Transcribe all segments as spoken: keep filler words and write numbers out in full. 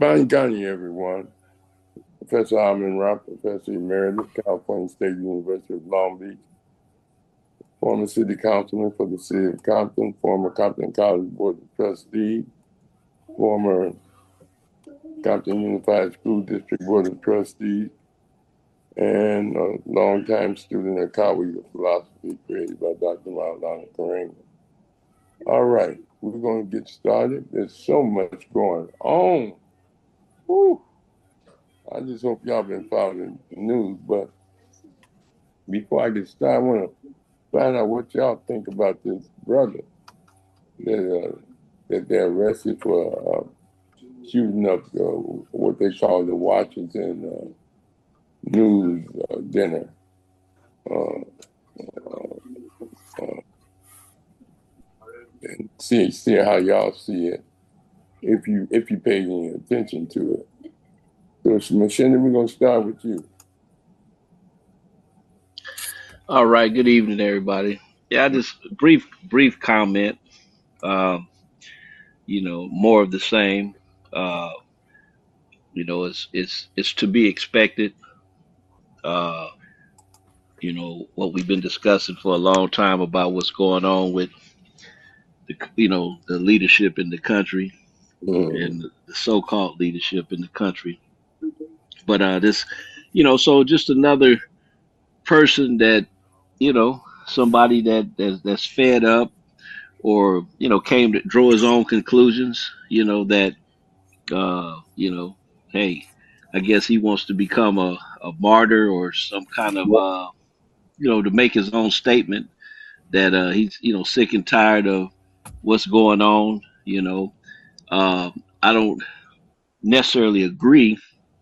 Bonnie Gunny, everyone. Professor Armin Rock, Professor Emeritus, California State University of Long Beach, former city councilman for the city of Compton, former Compton College Board of Trustees, former Compton Unified School District Board of Trustees, and a longtime student at College of Philosophy created by Doctor Maulana Karenga. All right, we're going to get started. There's so much going on. Woo. I just hope y'all been following the news, but before I get started, I want to find out what y'all think about this brother that uh, that they arrested for uh, shooting up uh, what they call the Washington uh, News uh, dinner. Uh, uh, uh, and see see how y'all see it if you if you pay any attention to it. So, Machinda, we're gonna start with you. All right. Good evening, everybody. Yeah, just brief, brief comment. Um, you know, more of the same. Uh, you know, it's it's it's to be expected. Uh, you know, what we've been discussing for a long time about what's going on with the, you know, the leadership in the country Mm. and the so-called leadership in the country. But uh, this, you know, so just another person that, you know, somebody that that's, that's fed up or you know came to draw his own conclusions, you know that uh you know hey, I guess he wants to become a, a martyr or some kind of uh you know to make his own statement that uh he's you know sick and tired of what's going on. you know uh I don't necessarily agree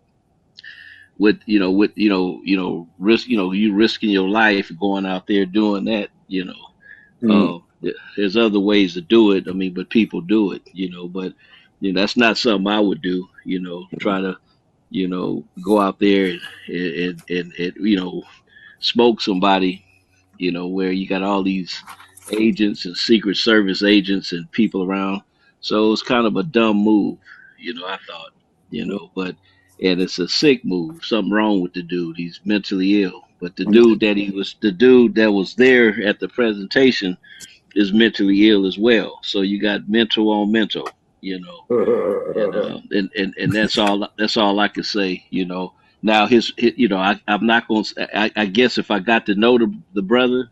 with you know with you know you know risk you know you risking your life going out there doing that. you know Mm. Uh, th- there's other ways to do it. I mean, but people do it, you know. But you know, that's not something I would do. You know, try to, you know, go out there and and, and, and you know, smoke somebody. You know, where you got all these agents and Secret Service agents and people around. So it's kind of a dumb move. You know, I thought. You know, but and it's a sick move. Something wrong with the dude. He's mentally ill. But the dude that he was, the dude that was there at the presentation is mentally ill as well. So you got mental on mental, you know, and uh, and, and and that's all. That's all I can say. You know. Now his, his you know, I I'm not gonna. I, I guess if I got to know the the brother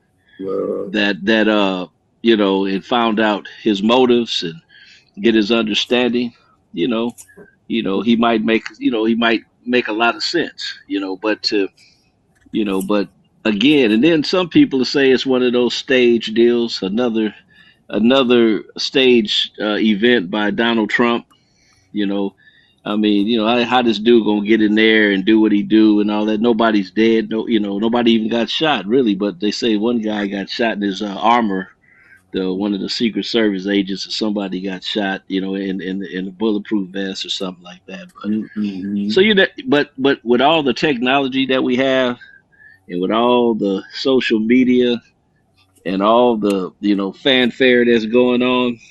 that that uh you know and found out his motives and get his understanding, you know, you know he might make you know he might make a lot of sense. You know, but to you know, but again, and then some people say it's one of those stage deals, another another stage uh, event by Donald Trump. You know, I mean, you know, how, how this dude gonna get in there and do what he do and all that? Nobody's dead. No, you know, nobody even got shot really. But they say one guy got shot in his uh, armor. The one of the Secret Service agents or somebody got shot. You know, in in in a bulletproof vest or something like that. But Mm-hmm. so you know, but but with all the technology that we have and with all the social media and all the you know fanfare that's going on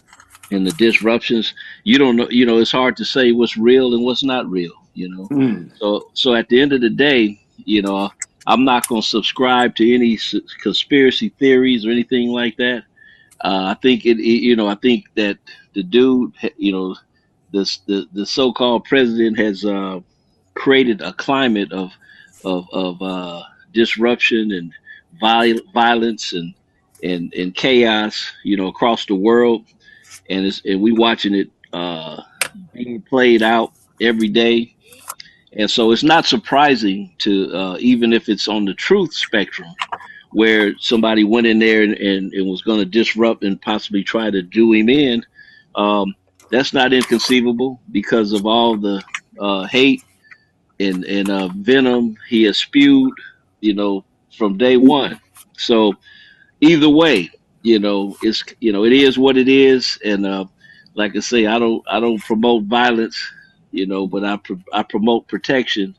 and the disruptions, you don't know. You know, it's hard to say what's real and what's not real. You know, Mm. so so at the end of the day, you know, I'm not going to subscribe to any s- conspiracy theories or anything like that. Uh, I think it, it. You know, I think that the dude, you know, this the the so-called president has uh, created a climate of of of uh, disruption and viol- violence and and and chaos, you know, across the world, and it's and we watching it uh, being played out every day, and so it's not surprising to uh, even if it's on the truth spectrum where somebody went in there and, and, and was going to disrupt and possibly try to do him in. Um, that's not inconceivable because of all the uh, hate and and uh, venom he has spewed, you know, from day one. So either way, you know, it's you know it is what it is, and uh, like I say, I don't I don't promote violence, you know, but I pro- I promote protection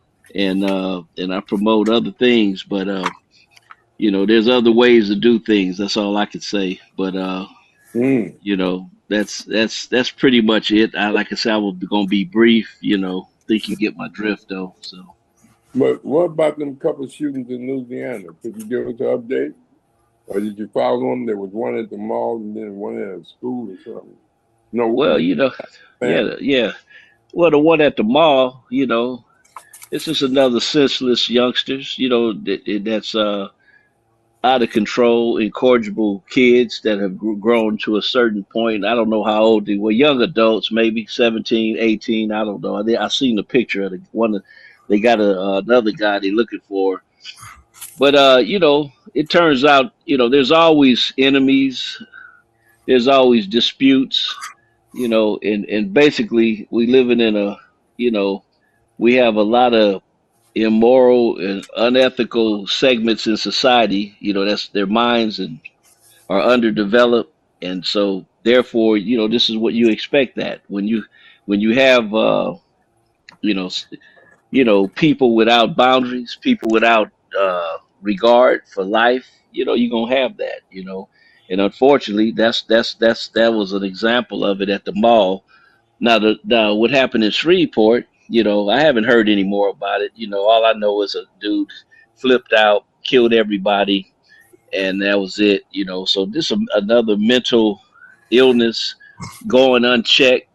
and uh, and I promote other things, but uh, you know, there's other ways to do things. That's all I can say. But uh, Mm. you know, that's that's that's pretty much it. I, like I said, I was gonna be brief. You know, think you get my drift though. So. But what about them couple shootings in Louisiana? Could you give us an update? Or did you follow them? There was one at the mall and then one at a school or something. No, Well, you know, Atlanta. yeah, yeah. Well, the one at the mall, you know, it's just another senseless youngsters, you know, that, that's uh, out of control, incorrigible kids that have gr- grown to a certain point. I don't know how old they were, young adults, maybe seventeen, eighteen. I don't know. I, I seen the picture of the one. Of, they got a, uh, another guy they looking for. But, uh, you know, it turns out, you know, there's always enemies, there's always disputes, you know, and, and basically we living in a, you know, we have a lot of immoral and unethical segments in society. You know, that's their minds and are underdeveloped, and so therefore, you know, this is what you expect that when you when you have uh, you know s- you know people without boundaries, people without uh, regard for life. You know, you're gonna have that. You know, and unfortunately, that's that's that's that was an example of it at the mall. Now, the, the what happened in Shreveport, you know, I haven't heard any more about it. You know, all I know is a dude flipped out, killed everybody, and that was it. You know, so this is another mental illness going unchecked,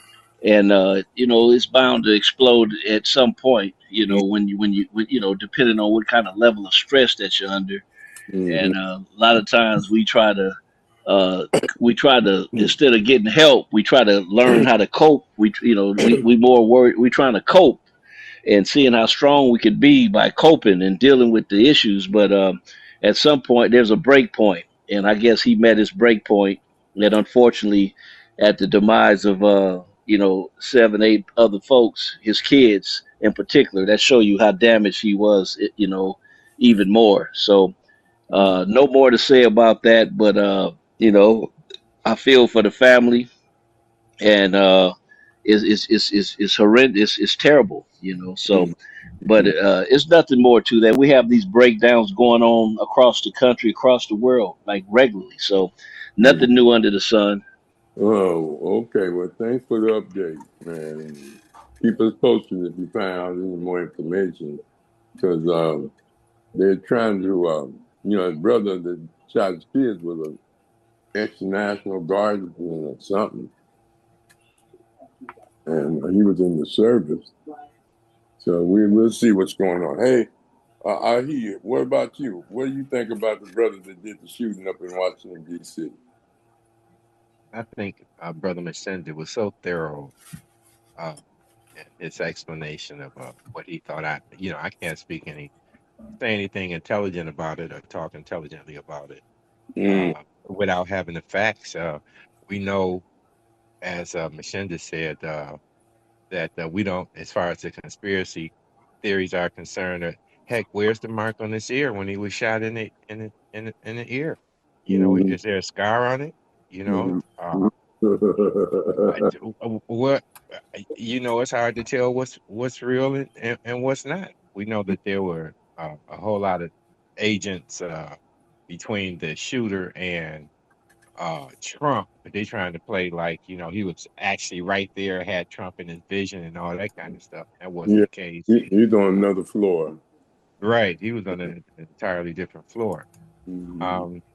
and uh, you know, it's bound to explode at some point. You know, when you when you when, you know, depending on what kind of level of stress that you're under, Mm-hmm. and uh, a lot of times we try to uh, we try to instead of getting help, we try to learn how to cope. We you know we we more worried. We trying to cope and seeing how strong we could be by coping and dealing with the issues. But um, at some point, there's a break point, and I guess he met his break point. And unfortunately, at the demise of uh, you know seven, eight other folks, his kids in particular, that show you how damaged he was. You know, even more. So uh, no more to say about that, but uh, you know, I feel for the family, and uh, it's it's it's it's, it's horrendous. It's terrible, you know. So, but uh, it's nothing more to that. We have these breakdowns going on across the country, across the world, like regularly. So, Mm-hmm. nothing new under the sun. Oh, okay. Well, thanks for the update, man. And keep us posted if you find out any more information, because um, they're trying to, um, you know, his brother that shot his kids was an ex-National Guardsman or something, and he was in the service. So we will see what's going on. Hey, uh, I hear. What about you? What do you think about the brother that did the shooting up in Washington D C? I think uh, Brother Masenda was so thorough uh, in his explanation of uh, what he thought. I, you know, I can't speak any, say anything intelligent about it or talk intelligently about it Mm, uh, without having the facts. Uh, we know, as uh, Mashinda said, uh, that uh, we don't, as far as the conspiracy theories are concerned, uh, heck, where's the mark on his ear when he was shot in the in the in the, in the ear? You know, mm, is there a scar on it? You know, mm. uh, I d- w- what uh, you know, it's hard to tell what's what's real and, and, and what's not. We know that there were uh, a whole lot of agents uh, between the shooter and uh, Trump, but they trying to play like you know he was actually right there, had Trump in his vision and all that kind of stuff. That wasn't Yeah, the case. he, he's on another floor. Right, he was on an entirely different floor. Mm, Um,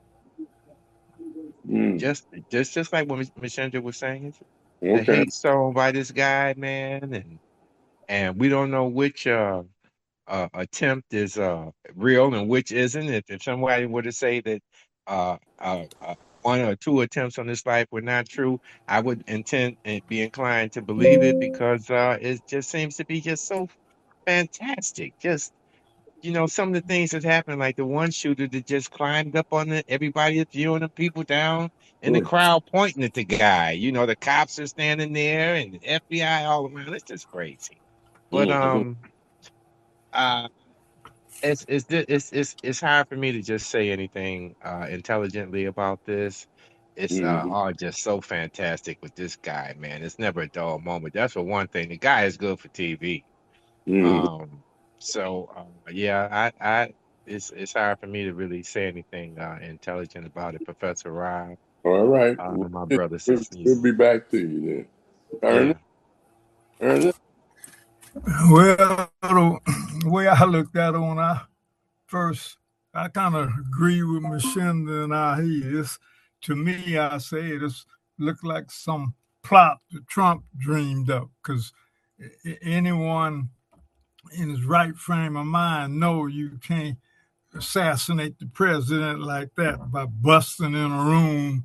mm. just just just like what Michelle was saying, the Okay. hate sown by this guy, man, and and we don't know which uh, uh attempt is uh real and which isn't. If, if somebody were to say that uh, uh, uh one or two attempts on this life were not true, I would intend and be inclined to believe it because uh it just seems to be just so fantastic. Just you know, some of the things that happened, like the one shooter that just climbed up on the everybody is viewing the people down in the Mm, crowd pointing at the guy. You know, the cops are standing there and the F B I all around. It's just crazy. But mm, um uh it's it's di- it's it's it's hard for me to just say anything uh intelligently about this. It's uh mm, all just so fantastic with this guy, man. It's never a dull moment. That's for one thing. The guy is good for T V. mm. Um, so uh, yeah, I, I, it's it's hard for me to really say anything uh, intelligent about it, Professor Rob. All right. uh, We'll, my brother we'll Sneeze. be back to you then. Yeah. Ernest? Ernest? Well, the way I looked at it when I first, I kind of agree with Machinda and Ahi. It's, to me, I say it looked like some plot that Trump dreamed up, because anyone in his right frame of mind know you can't assassinate the president like that by busting in a room,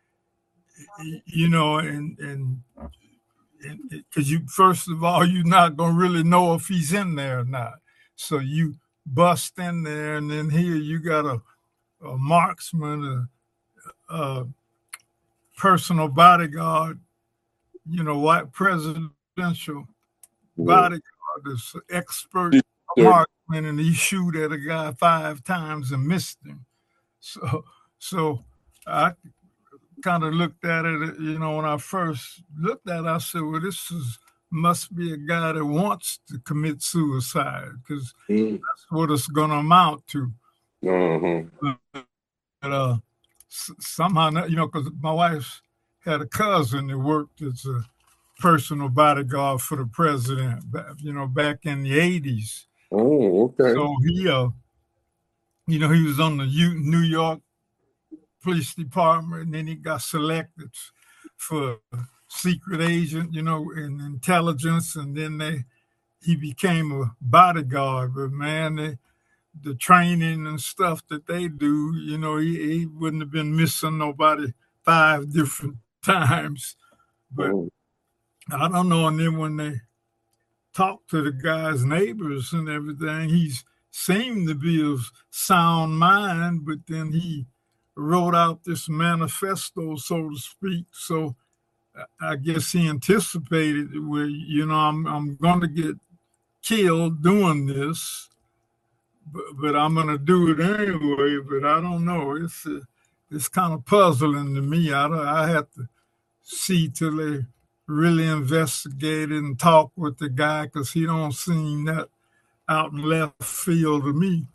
you know, and and because you, first of all, you're not gonna really know if he's in there or not. So you bust in there, and then here you got a, a marksman, a, a personal bodyguard, you know, white presidential bodyguard is expert marksman, and he shoot at a guy five times and missed him. So, so I kind of looked at it, you know, when I first looked at it, I said, well, this is must be a guy that wants to commit suicide, because mm. that's what it's going to amount to. Mm-hmm. But, uh, somehow, you know, because my wife had a cousin that worked as a personal bodyguard for the president, you know, back in the eighties. Oh, okay. So he, uh, you know, he was on the U- New York Police Department, and then he got selected for secret agent, you know, in intelligence, and then they he became a bodyguard. But man, they, the training and stuff that they do, you know, he, he wouldn't have been missing nobody five different times. But oh. I don't know. And then when they talked to the guy's neighbors and everything, he seemed to be of sound mind, but then he wrote out this manifesto, so to speak. So I guess he anticipated where, you know, I'm I'm going to get killed doing this, but, but I'm going to do it anyway. But I don't know. It's uh, it's kind of puzzling to me. I don't, I have to see till they really investigate it and talk with the guy, because he don't seem that out in left field to me.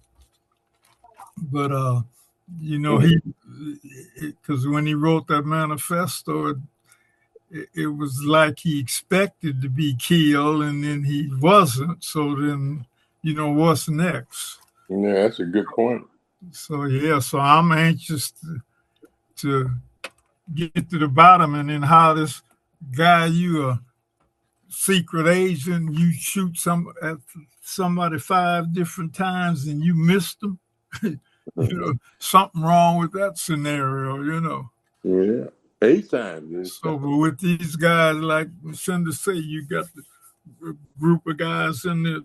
But uh, you know, he because when he wrote that manifesto, it, it was like he expected to be killed, and then he wasn't. So then, you know, what's next? Yeah, that's a good point. So yeah, so I'm anxious to, to get to the bottom, and then how this guy, you a secret agent, you shoot some at somebody five different times and you missed them. You know, something wrong with that scenario, you know. Yeah, eight times. So, but with these guys, like Cindy say, you got the group of guys in the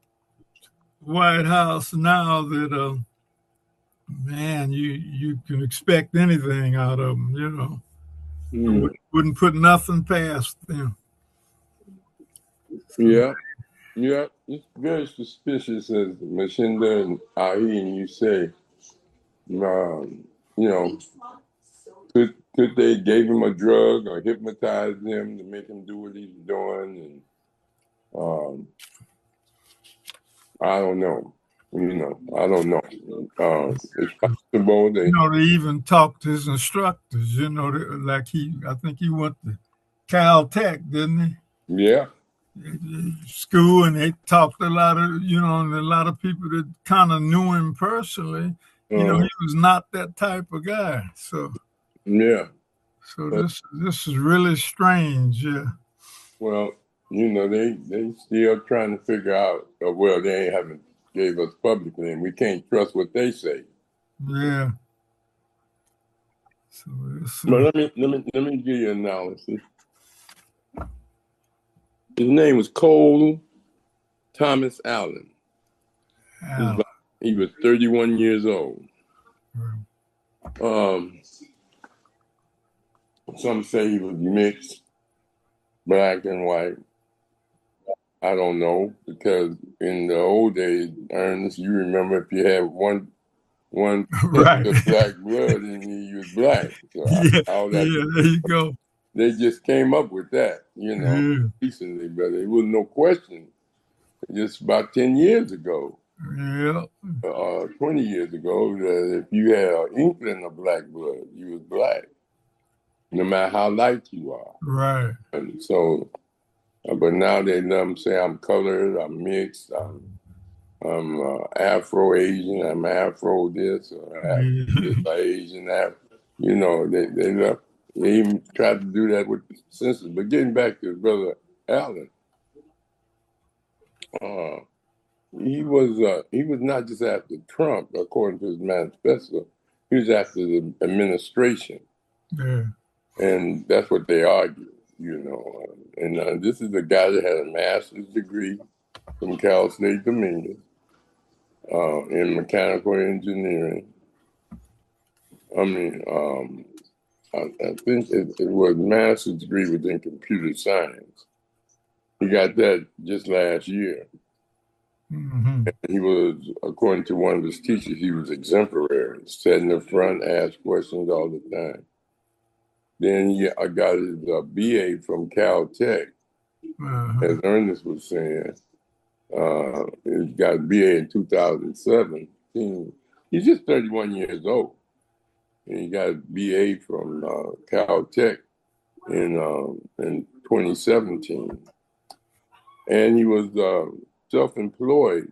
White House now that, uh, man, you you can expect anything out of them, you know. Mm. Wouldn't, wouldn't put nothing past them. So, yeah, yeah, it's very suspicious, as Machinda and Ahi and you say. Um, you know, could could they gave him a drug or hypnotized him to make him do what he's doing? And um, I don't know. You know, I don't know. Um, it's possible they, you know, they even talked to his instructors. You know, like he, I think he went to Caltech, didn't he? Yeah. School, and they talked a lot of, you know, and a lot of people that kind of knew him personally. You know, he was not that type of guy. So yeah. So but, this this is really strange. Yeah. Well, you know, they they still trying to figure out. Uh, well, they ain't haven't gave us publicly, and we can't trust what they say. Yeah. So, uh, but let me let me let me give you an analysis. His name was Cole Thomas Allen. Allen. He was thirty-one years old. Um, some say he was mixed, black and white. I don't know, because in the old days, Ernest, you remember if you had one one right. of black blood and you was black. So yeah, all that, yeah, there you go. They just came up with that, you know, yeah. recently, but it was no question. Just about ten years ago. Yeah. Uh, twenty years ago, that if you had an inkling of black blood, you was black. no matter how light you are. Right. And so, uh, but now they let them say I'm colored, I'm mixed, I'm, I'm uh, Afro Asian, I'm Afro this, or Yeah. Asian that. You know, they they left, they even tried to do that with the census. But getting back to Brother Allen, uh, he was uh, he was not just after Trump, according to his manifesto. He was after the administration, Yeah. and that's what they argued. You know, and uh, this is a guy that had a master's degree from Cal State Dominguez uh, in mechanical engineering. I mean, um, I, I think it, it was master's degree within computer science. He got that just last year. Mm-hmm. He was, according to one of his teachers, he was exemplary. Sat in the front, asked questions all the time. Then he I got his uh, B A from Caltech, Uh-huh. as Ernest was saying. Uh, he got a B A in two thousand seventeen. He's just thirty-one years old. And he got a B A from uh, Caltech in um, in twenty seventeen. And he was uh, self-employed,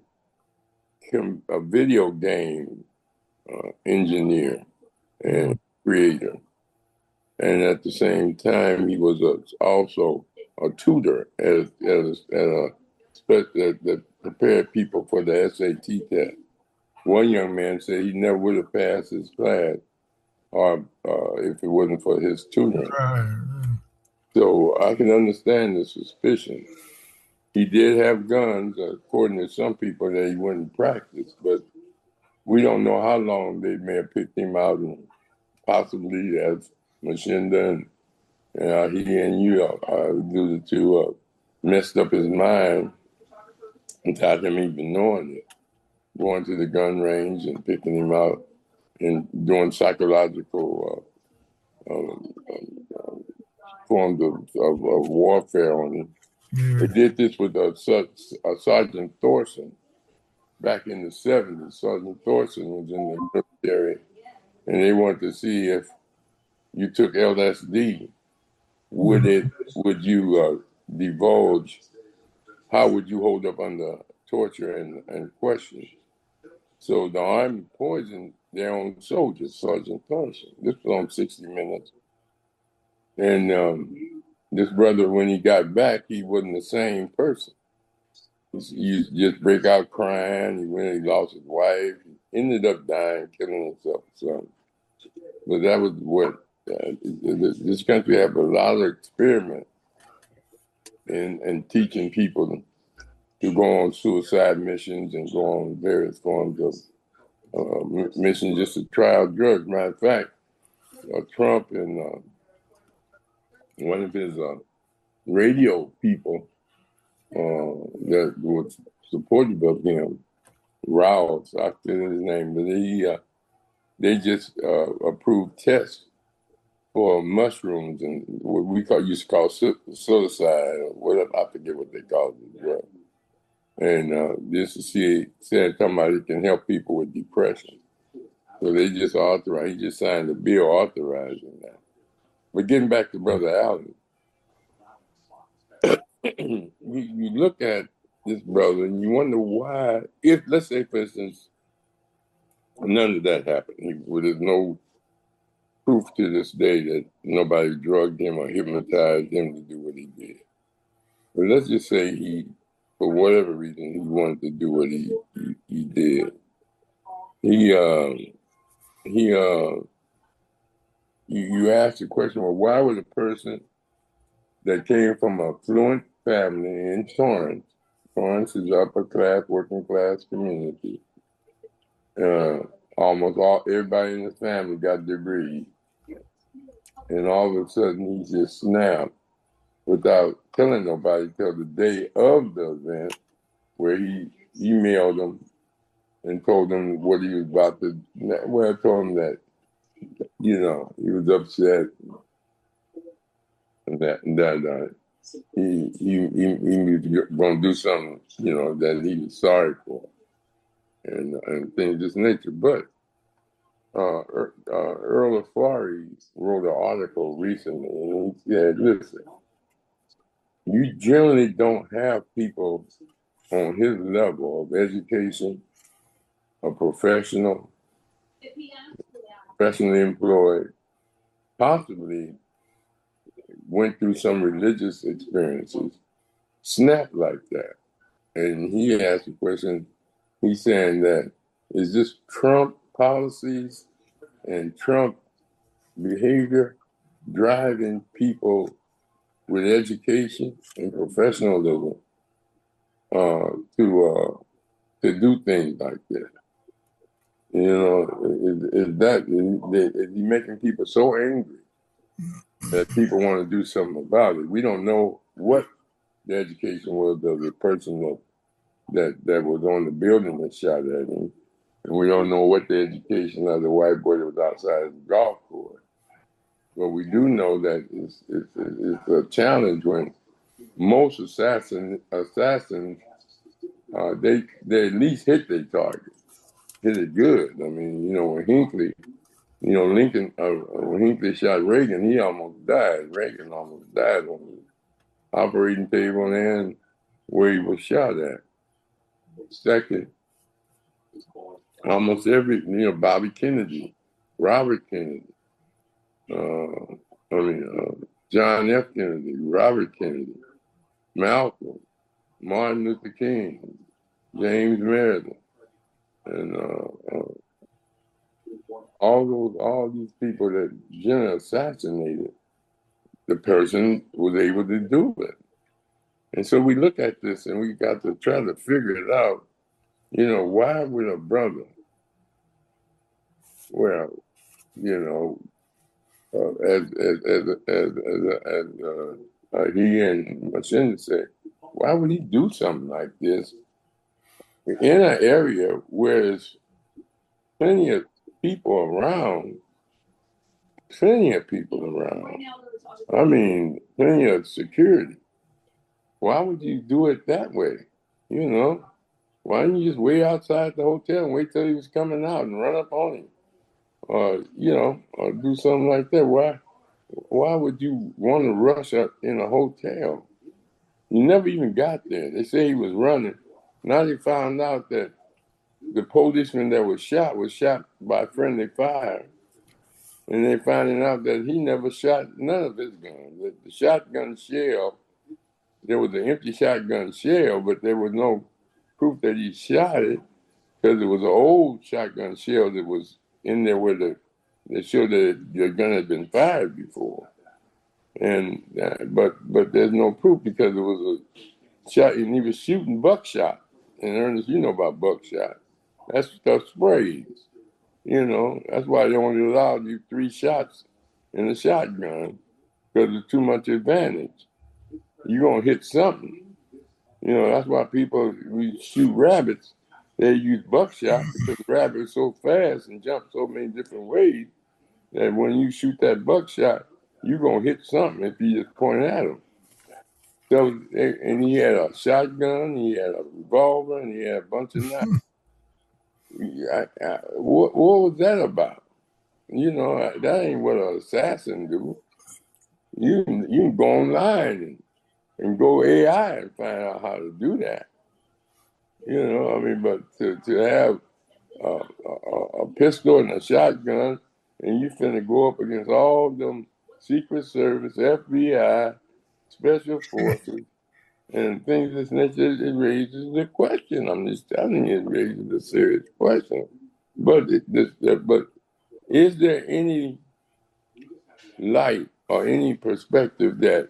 a video game uh, engineer and creator. And at the same time, he was a, also a tutor at, at, a, at a that, that prepared people for the S A T test. One young man said he never would have passed his class or uh, if it wasn't for his tutoring. Right. So I can understand the suspicion. He did have guns, according to some people, that he wouldn't practice, but we don't know how long they may have picked him out, and possibly, as Machinda and uh, he and you uh, alluded to, uh, messed up his mind without him even knowing it, going to the gun range and picking him out and doing psychological uh, um, um, forms of, of, of warfare on him. Yeah. They did this with uh, uh, Sergeant Thorson back in the seventies. Sergeant Thorson was in the military, and they wanted to see if you took L S D, would it would you uh, divulge? How would you hold up under torture and, and question? So the Army poisoned their own soldiers, Sergeant Thorson. This was on sixty minutes. And um, this brother, when he got back, he wasn't the same person. He just break out crying. He went, he lost his wife. He ended up dying, killing himself. So, but that was what uh, this country have a lot of experiment in, in teaching people to go on suicide missions and go on various forms of uh, missions just to try out drugs. Matter of fact, uh, Trump and uh, one of his uh, radio people uh, that was supportive of him, Rouse, I forget his name, but he, uh, they just uh, approved tests for mushrooms and what we call used to call suicide or whatever. I forget what they call it. Drug. And uh, this is he said somebody can help people with depression. So they just authorized. He just signed a bill authorizing that. But getting back to Brother Allen, you, you look at this brother and you wonder why. If let's say, for instance, none of that happened. He, well, there's no proof to this day that nobody drugged him or hypnotized him to do what he did. But let's just say he, for whatever reason, he wanted to do what he he, he did. He um, he uh, you, you ask the question, well, why would a person that came from a affluent family in Torrance, Torrance is upper class, working class community. Uh, almost all everybody in the family got degrees. And all of a sudden he just snapped without telling nobody till the day of the event where he emailed them and told them what he was about to, well, I told him that, you know, he was upset and that, and that uh, he, he, he, he was going to do something, you know, that he was sorry for and, and things of this nature. But uh, Er- uh, Earl of Florey wrote an article recently, and he said, listen, you generally don't have people on his level of education, a professional, professionally employed, possibly went through some religious experiences, snap like that. And he asked the question, he's saying that, is this Trump policies and Trump behavior driving people with education and professionalism uh, to uh, to do things like that? You know, is, is that is, is he making people so angry that people want to do something about it? We don't know what the education was of the person that that that was on the building that shot at him, and we don't know what the education of the white boy that was outside the golf course. But we do know that it's it's, it's a challenge when most assassin assassins uh, they they at least hit their target, hit it good. I mean, you know, when Hinckley, you know, Lincoln, uh, when Hinckley shot Reagan, he almost died. Reagan almost died on the operating table and where he was shot at. Second, almost every, you know, Bobby Kennedy, Robert Kennedy, uh, I mean, uh, John F. Kennedy, Robert Kennedy, Malcolm, Martin Luther King, James Meredith, and uh, uh, all those, all these people that generally assassinated, the person was able to do it. And so we look at this and we got to try to figure it out. You know, why would a brother, well, you know, uh, as as as as, as, as uh, uh, he and Machinda said, why would he do something like this in an area where there's plenty of people around, plenty of people around. I mean, plenty of security. Why would you do it that way? You know, why didn't you just wait outside the hotel and wait till he was coming out and run up on him? Or, you know, or do something like that. Why why would you want to rush up in a hotel? You never even got there. They say he was running. Now they found out that the policeman that was shot was shot by friendly fire. And they finding out that he never shot none of his guns. The, the shotgun shell, there was an empty shotgun shell, but there was no proof that he shot it because it was an old shotgun shell that was in there where the that showed that the gun had been fired before. And uh, but but there's no proof because it was a shot, and he was shooting buckshot. And Ernest, you know about buckshot. That stuff sprays. You know, that's why they only allowed you three shots in a shotgun because it's too much advantage. You're gonna hit something. You know, that's why people we shoot rabbits. They use buckshot because the rabbit is so fast and jumps so many different ways that when you shoot that buckshot, you're going to hit something if you just point at him. So, and he had a shotgun, he had a revolver, and he had a bunch of knives. I, I, what, what was that about? You know, that ain't what an assassin do. You, you can go online and, and go A I and find out how to do that. You know, I mean, but to, to have a, a, a pistol and a shotgun, and you finna go up against all them Secret Service, F B I, Special Forces, and things of this nature, it raises the question. I'm just telling you, it raises a serious question. But it, this, but is there any light or any perspective that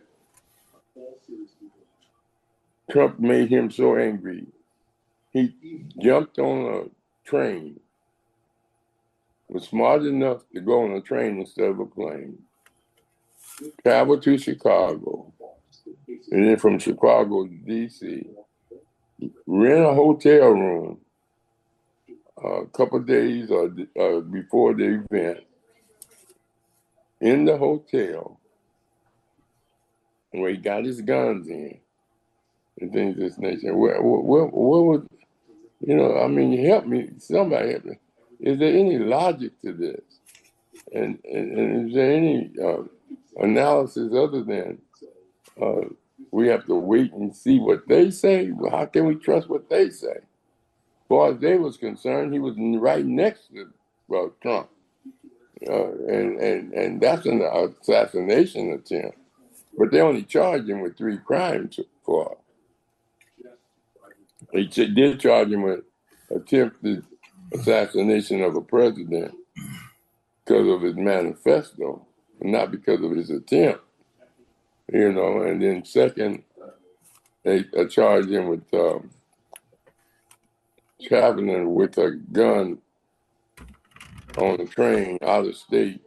Trump made him so angry? He jumped on a train, was smart enough to go on a train instead of a plane, travel to Chicago, and then from Chicago to D C, rent a hotel room a couple of days or uh, before the event in the hotel where he got his guns in and things of this nature. What, what, what would, you know, I mean, help me, somebody help me. is there any logic to this? And, and, and is there any uh, analysis other than uh, we have to wait and see what they say? Well, how can we trust what they say? As far as they was concerned, he was right next to well, Trump. Uh, and, and, and that's an assassination attempt. But they only charged him with three crimes for They did charge him with attempted assassination of a president because of his manifesto, not because of his attempt. You know, and then second, they uh, charged him with um, traveling with a gun on a train out of state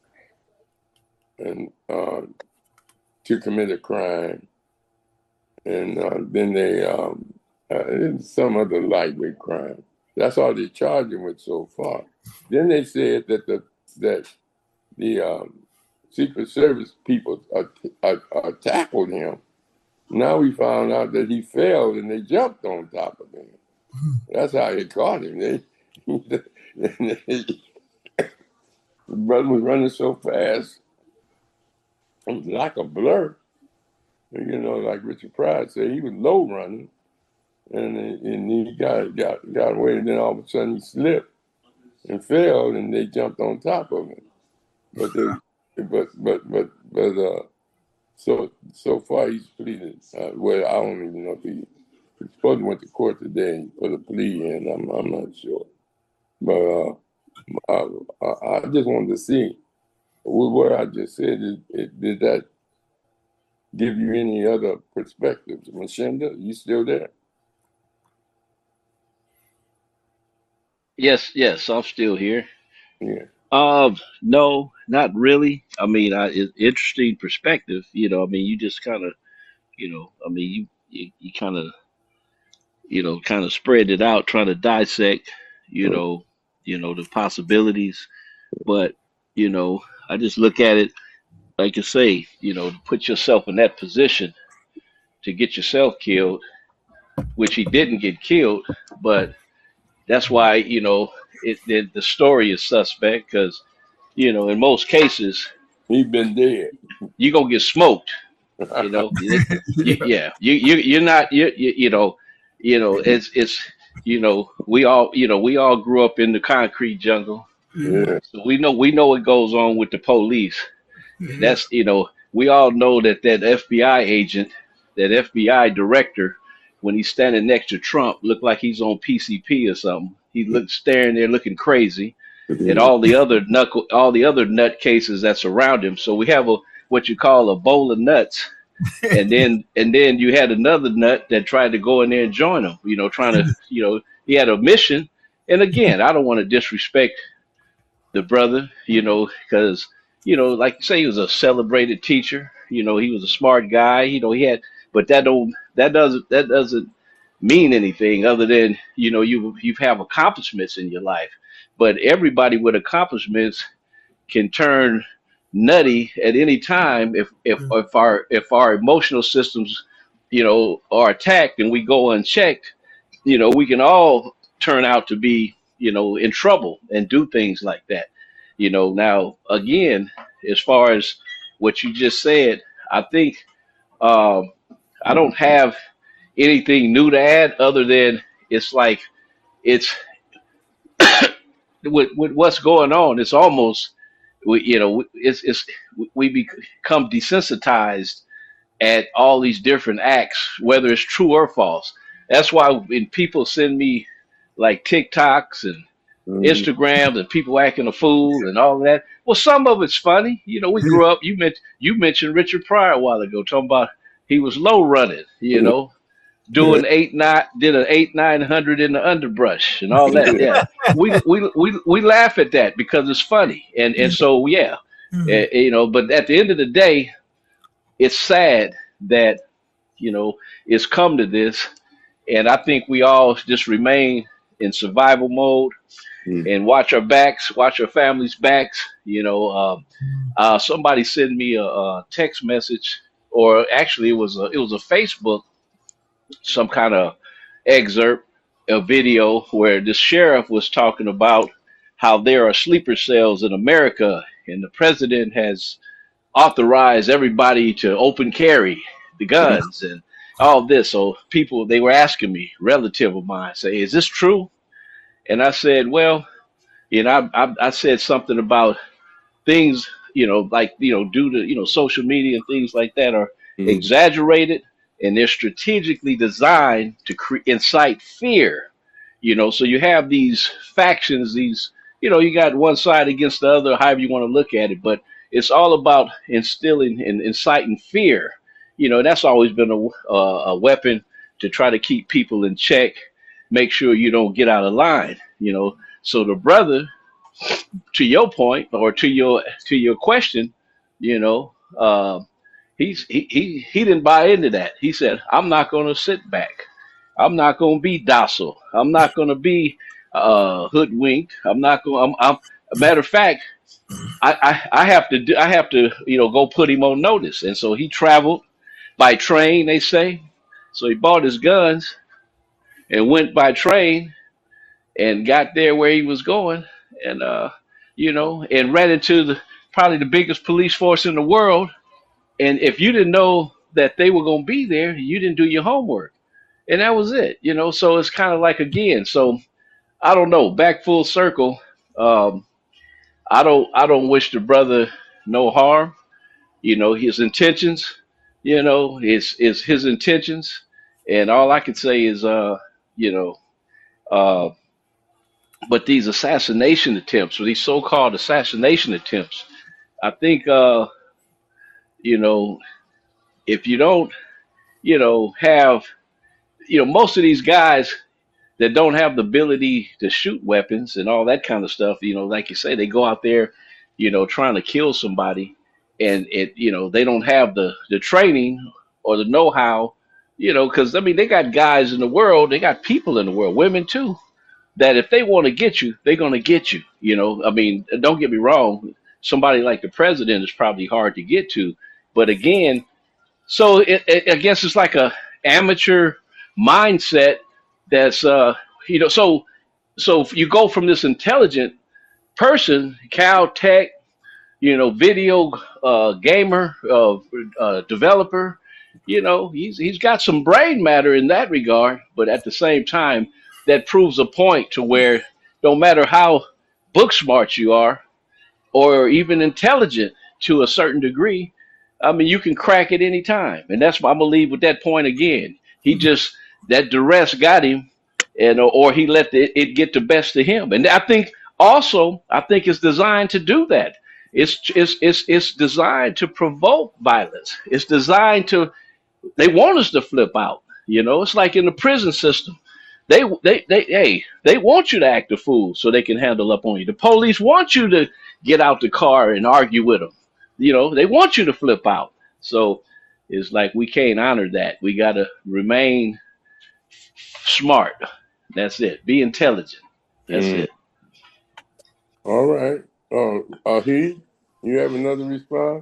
and uh, to commit a crime. And uh, then they, um, uh, some other lightweight crime. That's all they charged him with so far. Then they said that the that the um, Secret Service people uh, uh, uh, tackled him. Now we found out that he failed and they jumped on top of him. That's how they caught him. They, the brother was running so fast, it was like a blur. You know, like Richard Pryor said, he was low running, and and he got got got away, and then all of a sudden he slipped and fell, and they jumped on top of him. But they, but but but but uh, so so far he's pleaded. Uh, well, I don't even know if he he's supposed to went to court today and put a plea in. I'm I'm not sure, but uh, I, I just wanted to see what I just said. It, it, did that give you any other perspectives? Machinda, you still there? Yes, yes, I'm still here. Yeah. Um, no, not really. I mean, I, it, interesting perspective. You know, I mean, you just kind of, you know, I mean, you you, you kind of, you know, kind of spread it out, trying to dissect, you know, you know, the possibilities. But you know, I just look at it like you say, you know, to put yourself in that position to get yourself killed, which he didn't get killed, but that's why, you know, it, the, the story is suspect because, you know, in most cases, He's been dead. you're going to get smoked, you know. You, you, yeah, you, you, you're not, you, you, you know, you know, it's, it's, you know, we all, you know, we all grew up in the concrete jungle. Yeah. So we know, we know what goes on with the police. That's, you know, we all know that that F B I agent, that F B I director, when he's standing next to Trump, looked like he's on P C P or something. He looked staring there, looking crazy, and all the other knuckle, all the other nut cases that surround him. So we have a what you call a bowl of nuts, and then and then you had another nut that tried to go in there and join him. You know, trying to, you know, he had a mission. And again, I don't want to disrespect the brother, you know, because, you know, like you say, he was a celebrated teacher. You know, he was a smart guy. You know, he had, but that don't, that doesn't, that doesn't mean anything other than, you know, you you have accomplishments in your life. But everybody with accomplishments can turn nutty at any time if if if our if our emotional systems, you know, are attacked and we go unchecked. You know, we can all turn out to be, you know, in trouble and do things like that. You know, now, again, as far as what you just said, I think um, I don't have anything new to add other than it's like it's with, with what's going on. It's almost, we, you know, it's, it's we become desensitized at all these different acts, whether it's true or false. That's why when people send me like TikToks and Mhm. Instagrams and people acting a fool and all that. Well, some of it's funny. You know, we grew up. You mentioned you mentioned Richard Pryor a while ago, talking about he was low running. You know, doing eight nine, did an eight nine hundred in the underbrush and all that. Yeah, we we we we laugh at that because it's funny, and and so yeah, uh, you know. But at the end of the day, it's sad that, you know, it's come to this, and I think we all just remain in survival mode and watch our backs, watch our families' backs. You know, uh, uh, somebody sent me a, a text message, or actually it was a it was a Facebook, some kind of excerpt, a video where the sheriff was talking about how there are sleeper cells in America, and the president has authorized everybody to open carry the guns and all this. So people, they were asking me, relative of mine, say, is this true? And I said, well, you know, I, I, I said something about things, you know, like, you know, due to, you know, social media and things like that are Mm. exaggerated, and they're strategically designed to cre- incite fear, you know. So you have these factions, these, you know, you got one side against the other, however you want to look at it, but it's all about instilling and inciting fear. You know, that's always been a, a, a weapon to try to keep people in check, make sure you don't get out of line, you know. So the brother, to your point or to your to your question, you know, uh, he's he, he he didn't buy into that. He said, "I'm not going to sit back. I'm not going to be docile. I'm not going to be uh, hoodwinked. I'm not going. I'm, I'm a matter of fact, I, I I have to do. I have to you know go put him on notice." And so he traveled by train. They say, so he bought his guns and went by train and got there where he was going, and uh, you know, and ran into the probably the biggest police force in the world. And if you didn't know that they were going to be there, you didn't do your homework, and that was it. You know, so it's kind of like again. So I don't know. Back full circle. Um, I don't. I don't wish the brother no harm. You know, his intentions. You know, is is his intentions, and all I can say is, uh, you know, uh, but these assassination attempts, or these so-called assassination attempts, I think, uh, you know, if you don't, you know, have, you know, most of these guys that don't have the ability to shoot weapons and all that kind of stuff, you know, like you say, they go out there, you know, trying to kill somebody, and it, you know, they don't have the the training or the know-how, you know, because I mean, they got guys in the world, they got people in the world, women too, that if they want to get you, they're going to get you. You know, I mean, don't get me wrong. Somebody like the president is probably hard to get to, but again, so it, it, I guess it's like a amateur mindset that's, uh, you know, so so if you go from this intelligent person, Cal Tech, you know, video uh, gamer, uh, uh, developer. You know, he's he's got some brain matter in that regard, but at the same time, that proves a point to where no matter how book smart you are, or even intelligent to a certain degree, I mean, you can crack it any time, and that's why I'm gonna leave with that point again. He just that duress got him, and or he let it, it get the best of him, and I think also I think it's designed to do that. It's it's it's it's designed to provoke violence. It's designed to. They want us to flip out. You know, it's like in the prison system. They, they, they, hey, they want you to act a fool so they can handle up on you. The police want you to get out the car and argue with them. You know, they want you to flip out. So it's like we can't honor that. We got to remain smart. That's it. Be intelligent. That's Mm. it. All right. Uh, uh, he, you have another response?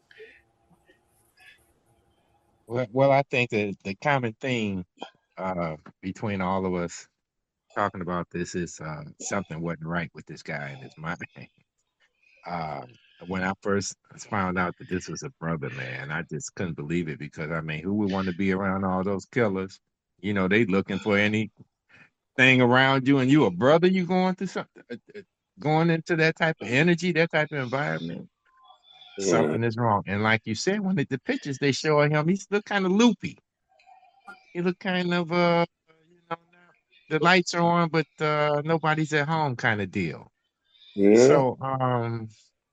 Well, well, I think that the common theme uh, between all of us talking about this is uh, something wasn't right with this guy in his mind. Uh, when I first found out that this was a brother, man, I just couldn't believe it because I mean, who would want to be around all those killers? You know, they looking for anything around you, and you a brother. You going through something, uh, uh, going into that type of energy, that type of environment. Mm. Something is wrong. And like you said, when the, the pictures they show of him, he's look kind of loopy. He look kind of uh, you know, the lights are on, but uh, nobody's at home, kind of deal. Yeah. So um,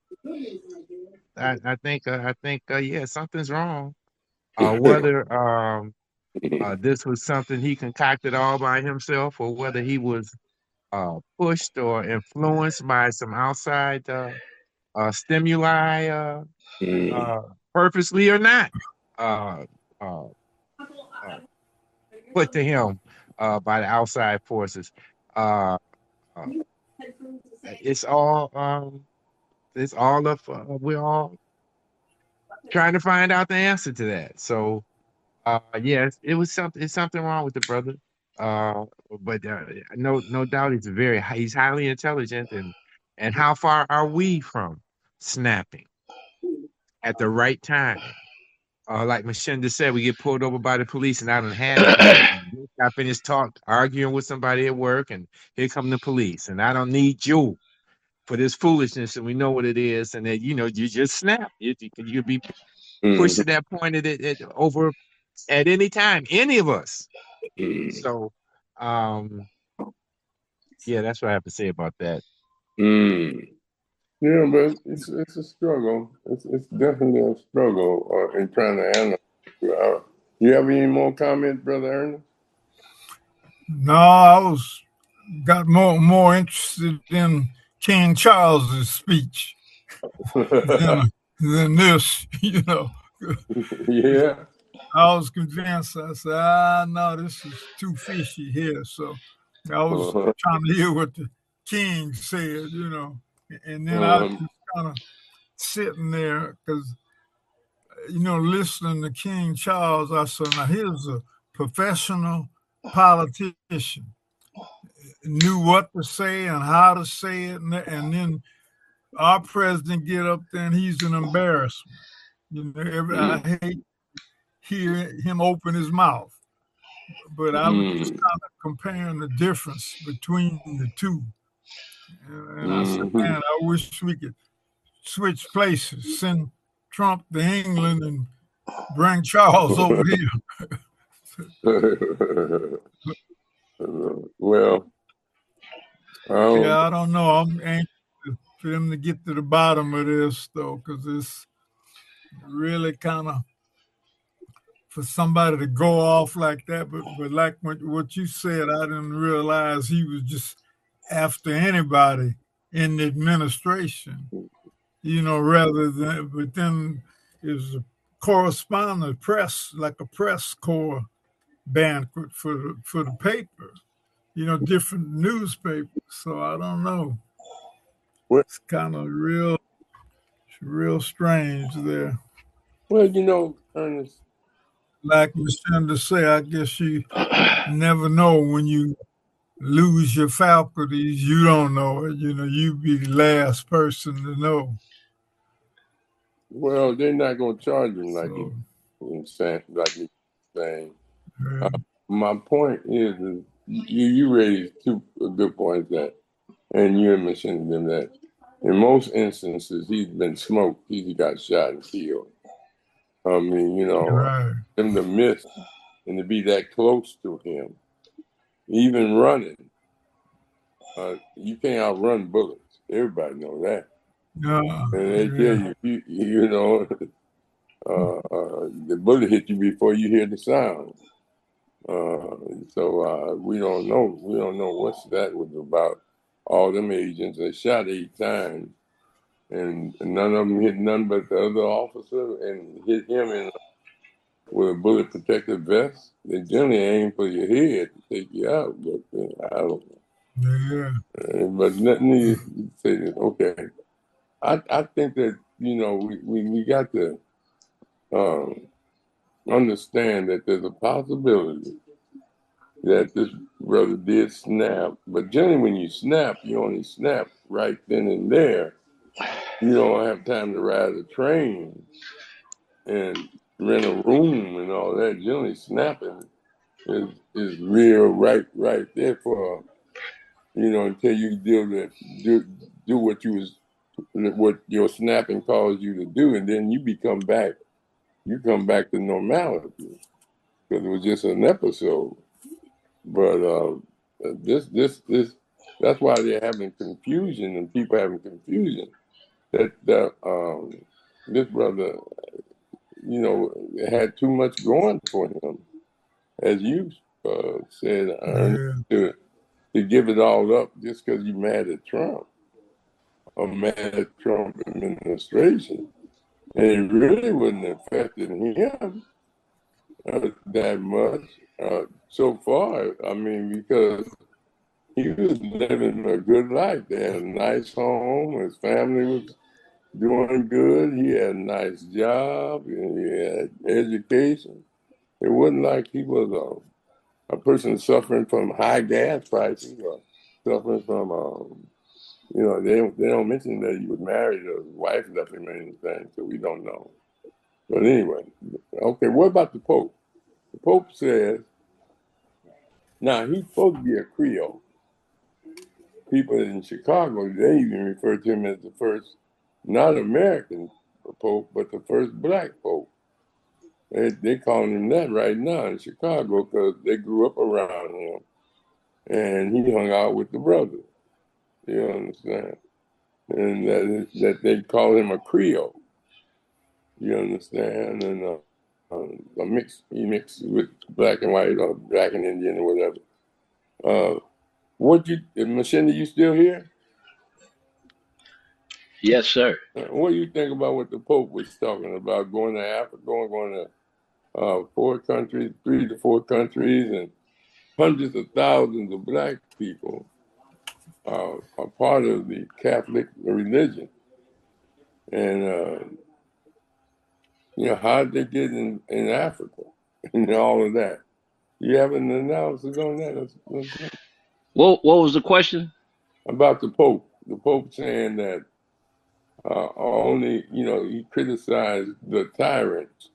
I, I think uh, I think uh, yeah, something's wrong. Uh, whether um, uh, this was something he concocted all by himself, or whether he was uh, pushed or influenced by some outside uh, uh, stimuli, uh, Mm. uh, purposely or not, uh, uh, uh, put to him uh, by the outside forces. Uh, uh, it's all um, it's all of uh, we're all trying to find out the answer to that. So uh, yes, it was something. It's something wrong with the brother. Uh, but uh, no, no doubt, he's very, he's highly intelligent, and And how far are we from snapping at the right time? Uh, like Machinda said, we get pulled over by the police, and I done had it where I finished talk, arguing with somebody at work, and here come the police, and I don't need you for this foolishness, and we know what it is, and then you know you just snap. You you could be pushed Mm-hmm. to that point at it at, over at any time, any of us. Mm-hmm. So, um, yeah, that's what I have to say about that. Mm. Yeah, but it's it's a struggle. It's it's definitely a struggle uh, in trying to handle. Uh, you have any more comments, Brother Ernest? No, I was got more more interested in King Charles's speech than than this. You know, Yeah. I was convinced. I said, ah, no, this is too fishy here. So I was Uh-huh. trying to hear what the king said. You know, and then I Um, just kind of sitting there because you know, listening to King Charles, I said, now here's a professional politician, knew what to say and how to say it, and, and then our president get up there and he's an embarrassment. You know, every, I mm, hate hear him open his mouth, but I was just mm, kind of comparing the difference between the two, and, and I said, mhm. man, I wish we could switch places, send Trump to England and bring Charles over here. Well, um, Yeah, I don't know. I'm anxious for them to get to the bottom of this, though, because it's really kind of for somebody to go off like that. But but like what, what you said, I didn't realize he was just after anybody in the administration, you know, rather than, but then it was a correspondent press, like a press corps banquet for the, for the paper, you know, different newspapers. So I don't know. well, It's kind of real, real strange there. well, you know, Ernest, Like Lucinda say, I guess you never know when you lose your faculties. You don't know it. You know, you be the last person to know. well, they're not going to charge him like So, you saying, like you saying. yeah, My point is, is you you raised two good points that, and you mentioned them that in most instances he's been smoked, he got shot and killed. I mean, you know, right. them to miss and to be that close to him, even running, uh, you can't outrun bullets. Everybody know that, No, and they tell yeah, you, you, you know, uh, uh, the bullet hit you before you hear the sound. Uh, so uh, we don't know. We don't know what that was about. All them agents, they shot eight times, and none of them hit none but the other officer, and hit him in with a bullet protective vest. They generally aim for your head to take you out, but uh, I don't know. yeah, Uh, but nothing you say that. Okay, I I think that you know we we, we got to um, understand that there's a possibility that this brother did snap. But generally, when you snap, you only snap right then and there. You don't have time to ride a train and rent a room and all that. Generally, snapping is is real right right there for you know until you deal with do do what you was what your snapping caused you to do, and then you become back. You come back to normality because it was just an episode. But uh, this, this, this, that's why they're having confusion and people having confusion. That that um, this brother, you know, had too much going for him, as you uh, said, uh, yeah, to to give it all up just because you're mad at Trump or mad at Trump administration, and it really wouldn't have affected him uh, that much uh, so far. I mean, because he was living a good life. They had a nice home. His family was doing good. He had a nice job. And he had education. It wasn't like he was a, a person suffering from high gas prices or suffering from um, You know, they don't, they don't mention that he was married or his wife left him or anything, so we don't know. But anyway, okay, what about the Pope? The Pope says, now he's supposed to be a Creole. People in Chicago, they even refer to him as the first, not American Pope, but the first black Pope. They, they calling him that right now in Chicago because they grew up around him and he hung out with the brothers. You understand? And that, is, that they call him a Creole. You understand? And uh, uh, a mix, he mixed with black and white or black and Indian or whatever. Uh, what you, Machinda, you still here? Yes, sir. Uh, what do you think about what the Pope was talking about, going to Africa, going, going to uh, four countries, three to four countries, and hundreds of thousands of black people uh, are part of the Catholic religion. And, uh, you know, how did they get in, in Africa and all of that? You have an analysis on that? That's, that's What What was the question? about the Pope. The Pope saying that uh, only, you know, he criticized the tyrants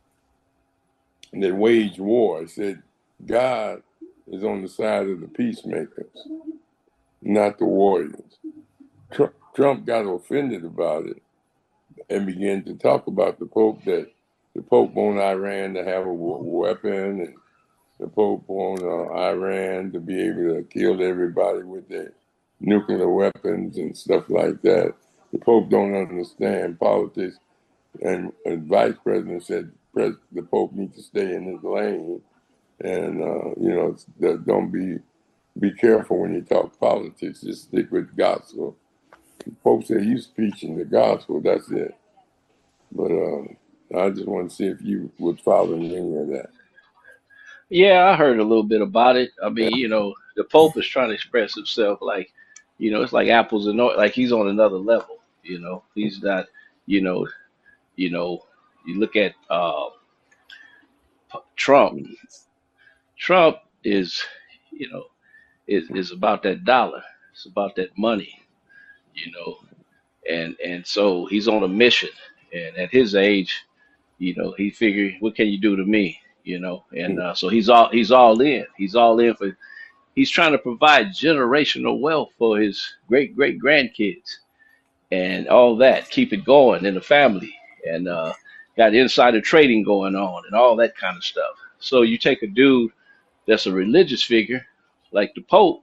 that wage war. He said God is on the side of the peacemakers, not the warriors. Trump, Trump got offended about it and began to talk about the Pope, that the Pope want Iran to have a weapon, and the Pope want uh, Iran to be able to kill everybody with their nuclear weapons and stuff like that. The Pope don't understand politics, and the Vice President said pres- the Pope needs to stay in his lane, and uh, you know, don't be be careful when you talk politics. Just stick with gospel. The Pope said he's preaching the gospel. That's it. But uh, I just want to see if you would follow any of that. Yeah, I heard a little bit about it. I mean, you know, the Pope is trying to express himself like, you know, it's like apples and oranges, like he's on another level. You know, he's not, you know, you know, you look at uh, Trump. Trump is, you know, is is about that dollar. It's about that money. You know, and and so he's on a mission. And at his age, you know, he figured, what can you do to me? You know, and uh, so he's all he's all in. He's all in for. He's trying to provide generational wealth for his great great grandkids and all that. Keep it going in the family, and uh, got insider trading going on and all that kind of stuff. So you take a dude that's a religious figure like the Pope,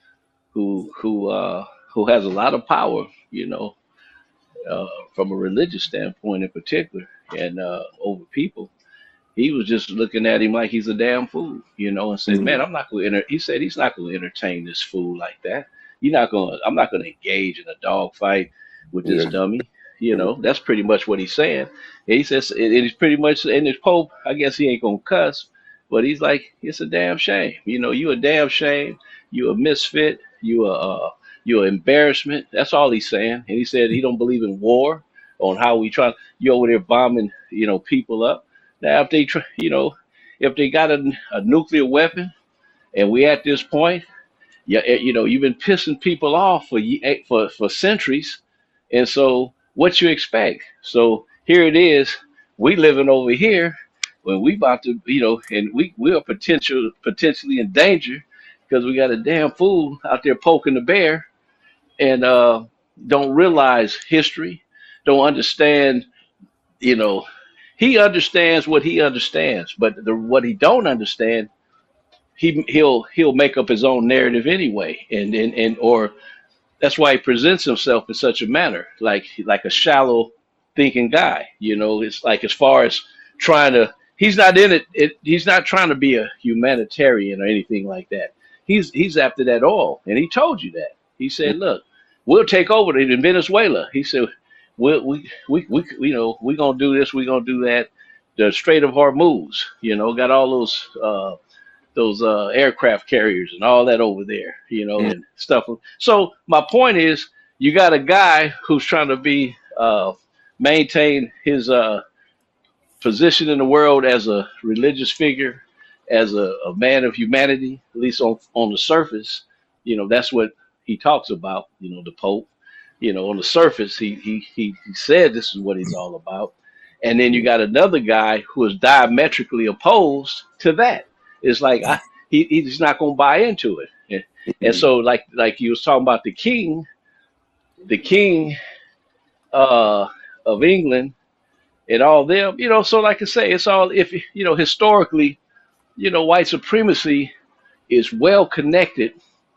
who who uh, who has a lot of power, you know, uh, from a religious standpoint in particular, and uh, over people. He was just looking at him like he's a damn fool, you know, and said, Mm-hmm. "Man, I'm not going to." Enter-. He said he's not going to entertain this fool like that. You're not going. I'm not going to engage in a dog fight with this Yeah. dummy. You know, that's pretty much what he's saying. And he says it is pretty much. And his Pope, I guess he ain't gonna cuss, but he's like, it's a damn shame. You know, you a damn shame. You a misfit. You a uh, you a embarrassment. That's all he's saying. And he said he don't believe in war. On how we try. You over there bombing, you know, people up. Now, if they, try, you know, if they got a, a nuclear weapon, and we at this point, yeah, eh, you know, you've been pissing people off for ye- eh, for for centuries, and so what you expect? So here it is, we living over here when we about to, you know, and we we are potential potentially in danger because we got a damn fool out there poking the bear and uh, don't realize history, don't understand, you know, he understands what he understands, but the, what he don't understand, he he'll he'll make up his own narrative anyway, and and and or that's why he presents himself in such a manner, like like a shallow thinking guy. You know, it's like as far as trying to, he's not in it. it he's not trying to be a humanitarian or anything like that. He's he's after that oil, and he told you that. He said, "Look, we'll take over it in Venezuela." He said, "We we we, we you know we gonna do this, we gonna do that." The Strait of Hormuz, you know, got all those uh, those uh, aircraft carriers and all that over there, you know, and stuff. So my point is, you got a guy who's trying to be uh, maintain his uh, position in the world as a religious figure, as a, a man of humanity, at least on on the surface. You know, that's what he talks about, you know, the Pope. You know, on the surface, he he he, he said this is what he's all about. And then you got another guy who is diametrically opposed to that. It's like I, he he's not going to buy into it. And, and so, like like you was talking about the king, the king uh, of England and all them. You know, so like I say, it's all if you know historically, you know, white supremacy is well connected,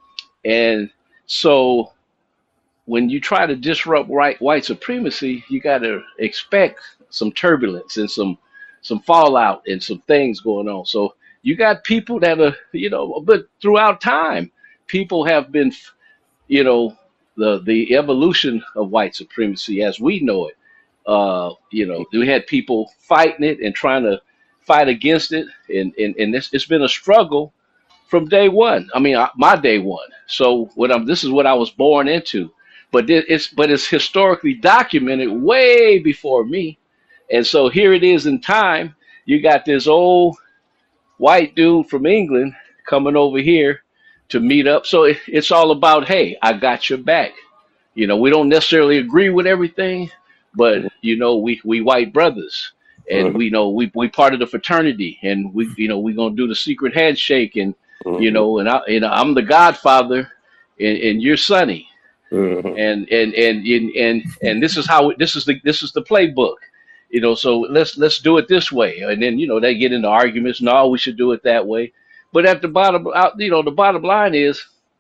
and so when you try to disrupt white white supremacy, you got to expect some turbulence and some some fallout and some things going on. So you got people that are, you know, but throughout time, people have been, you know, the the evolution of white supremacy as we know it. Uh, you know, we had people fighting it and trying to fight against it, and and and this it's been a struggle from day one. I mean, uh, my day one. So what I'm this is what I was born into. But it- it's but it's historically documented way before me, and so here it is in time. You got this old white dude from England coming over here to meet up. So it, it's all about, hey, I got your back. You know, we don't necessarily agree with everything, but you know, we we white brothers, and we know we we part of the fraternity, and we you know we gonna do the secret handshake, and you know, and I you know I'm the Godfather, and, and you're Sonny, and and and and and and this is how this is the this is the playbook, you know. So let's let's do it this way, and then you know they get into arguments. No, we should do it that way. But at the bottom, out you know, the bottom line is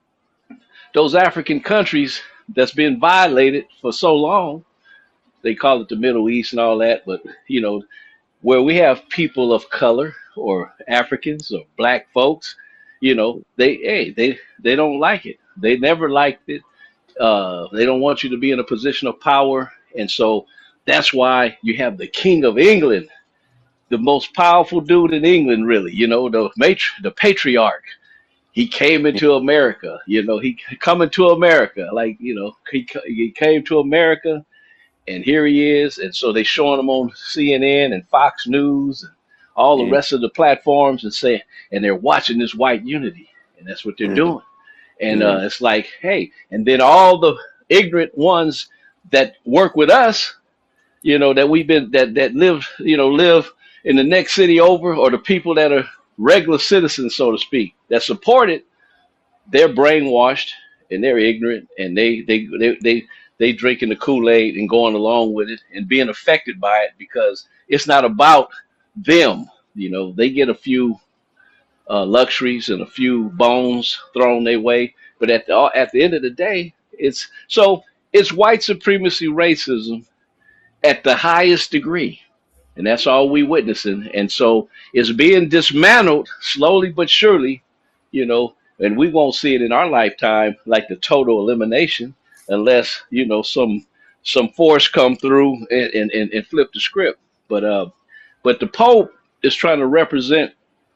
those African countries that's been violated for so long. They call it the Middle East and all that, but you know where we have people of color or Africans or black folks, you know, they hey they they don't like it. They never liked it. Uh, they don't want you to be in a position of power, and so that's why you have the King of England, the most powerful dude in England, really. You know, the matri- the patriarch. He came into America. You know, he coming to America, like you know, he ca- he came to America, and here he is. And so they showing him on C N N and Fox News and all the rest of the platforms, and say, and they're watching this white unity, and that's what they're doing. And uh, it's like, hey, and then all the ignorant ones that work with us, you know, that we've been that that live, you know, live in the next city over, or the people that are regular citizens, so to speak, that support it, they're brainwashed and they're ignorant, and they they they they they drinking the Kool-Aid and going along with it and being affected by it, because it's not about them. You know, they get a few uh, luxuries and a few bones thrown their way, but at the at the end of the day, it's so it's white supremacy racism at the highest degree, and that's all we witnessing. And so it's being dismantled slowly but surely, you know, and we won't see it in our lifetime, like the total elimination, unless you know some some force come through and and, and, and flip the script. But uh, but the Pope is trying to represent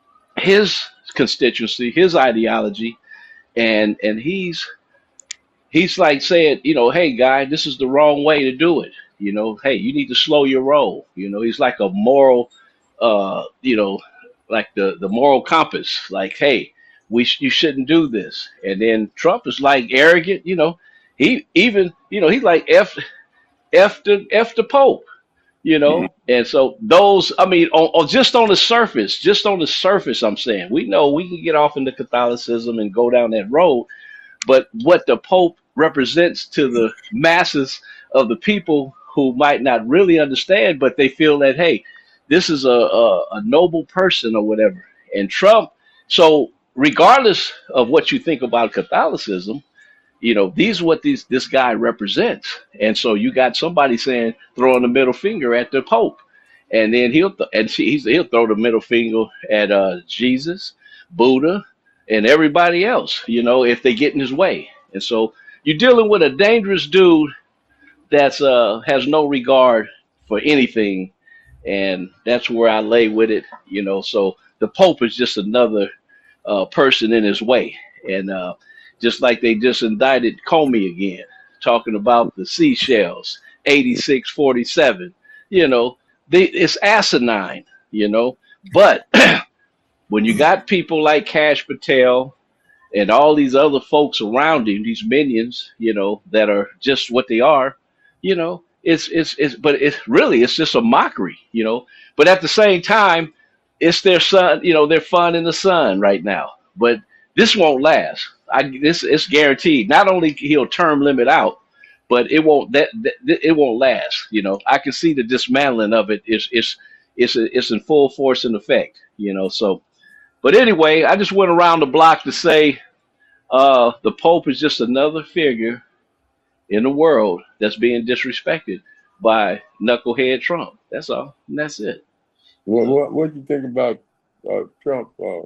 his constituency, his ideology, and and he's he's like saying, you know, hey guy, this is the wrong way to do it. You know, hey, you need to slow your roll. You know, he's like a moral, uh, you know, like the the moral compass. Like, hey, we sh- you shouldn't do this. And then Trump is like arrogant. You know, he even you know he's like f f the f the Pope. You know, and so those, I mean, on, on just on the surface, just on the surface, I'm saying we know we can get off into Catholicism and go down that road, but what the Pope represents to the masses of the people who might not really understand, but they feel that, hey, this is a, a, a noble person or whatever. And Trump, so regardless of what you think about Catholicism, you know, these are what these this guy represents. And so you got somebody saying, throwing the middle finger at the Pope. And then he'll th- and see, he's, he'll throw the middle finger at uh, Jesus, Buddha, and everybody else, you know, if they get in his way. And so you're dealing with a dangerous dude that's uh has no regard for anything, and that's where I lay with it, you know. So the Pope is just another uh, person in his way, and uh, just like they just indicted Comey again, talking about the seashells, eighty-six forty-seven, you know, they, it's asinine, you know. But when you got people like Cash Patel and all these other folks around him, these minions, you know, that are just what they are, you know, it's it's it's but it's really it's just a mockery, you know. But at the same time, it's their sun, you know, they're fun in the sun right now. But this won't last. I this it's guaranteed. Not only he'll term limit out, but it won't that, that it won't last. You know, I can see the dismantling of it is is it's it's in full force and effect. You know, so. But anyway, I just went around the block to say uh, the Pope is just another figure in the world that's being disrespected by knucklehead Trump. That's all, and that's it. What what what do you think about uh, Trump uh,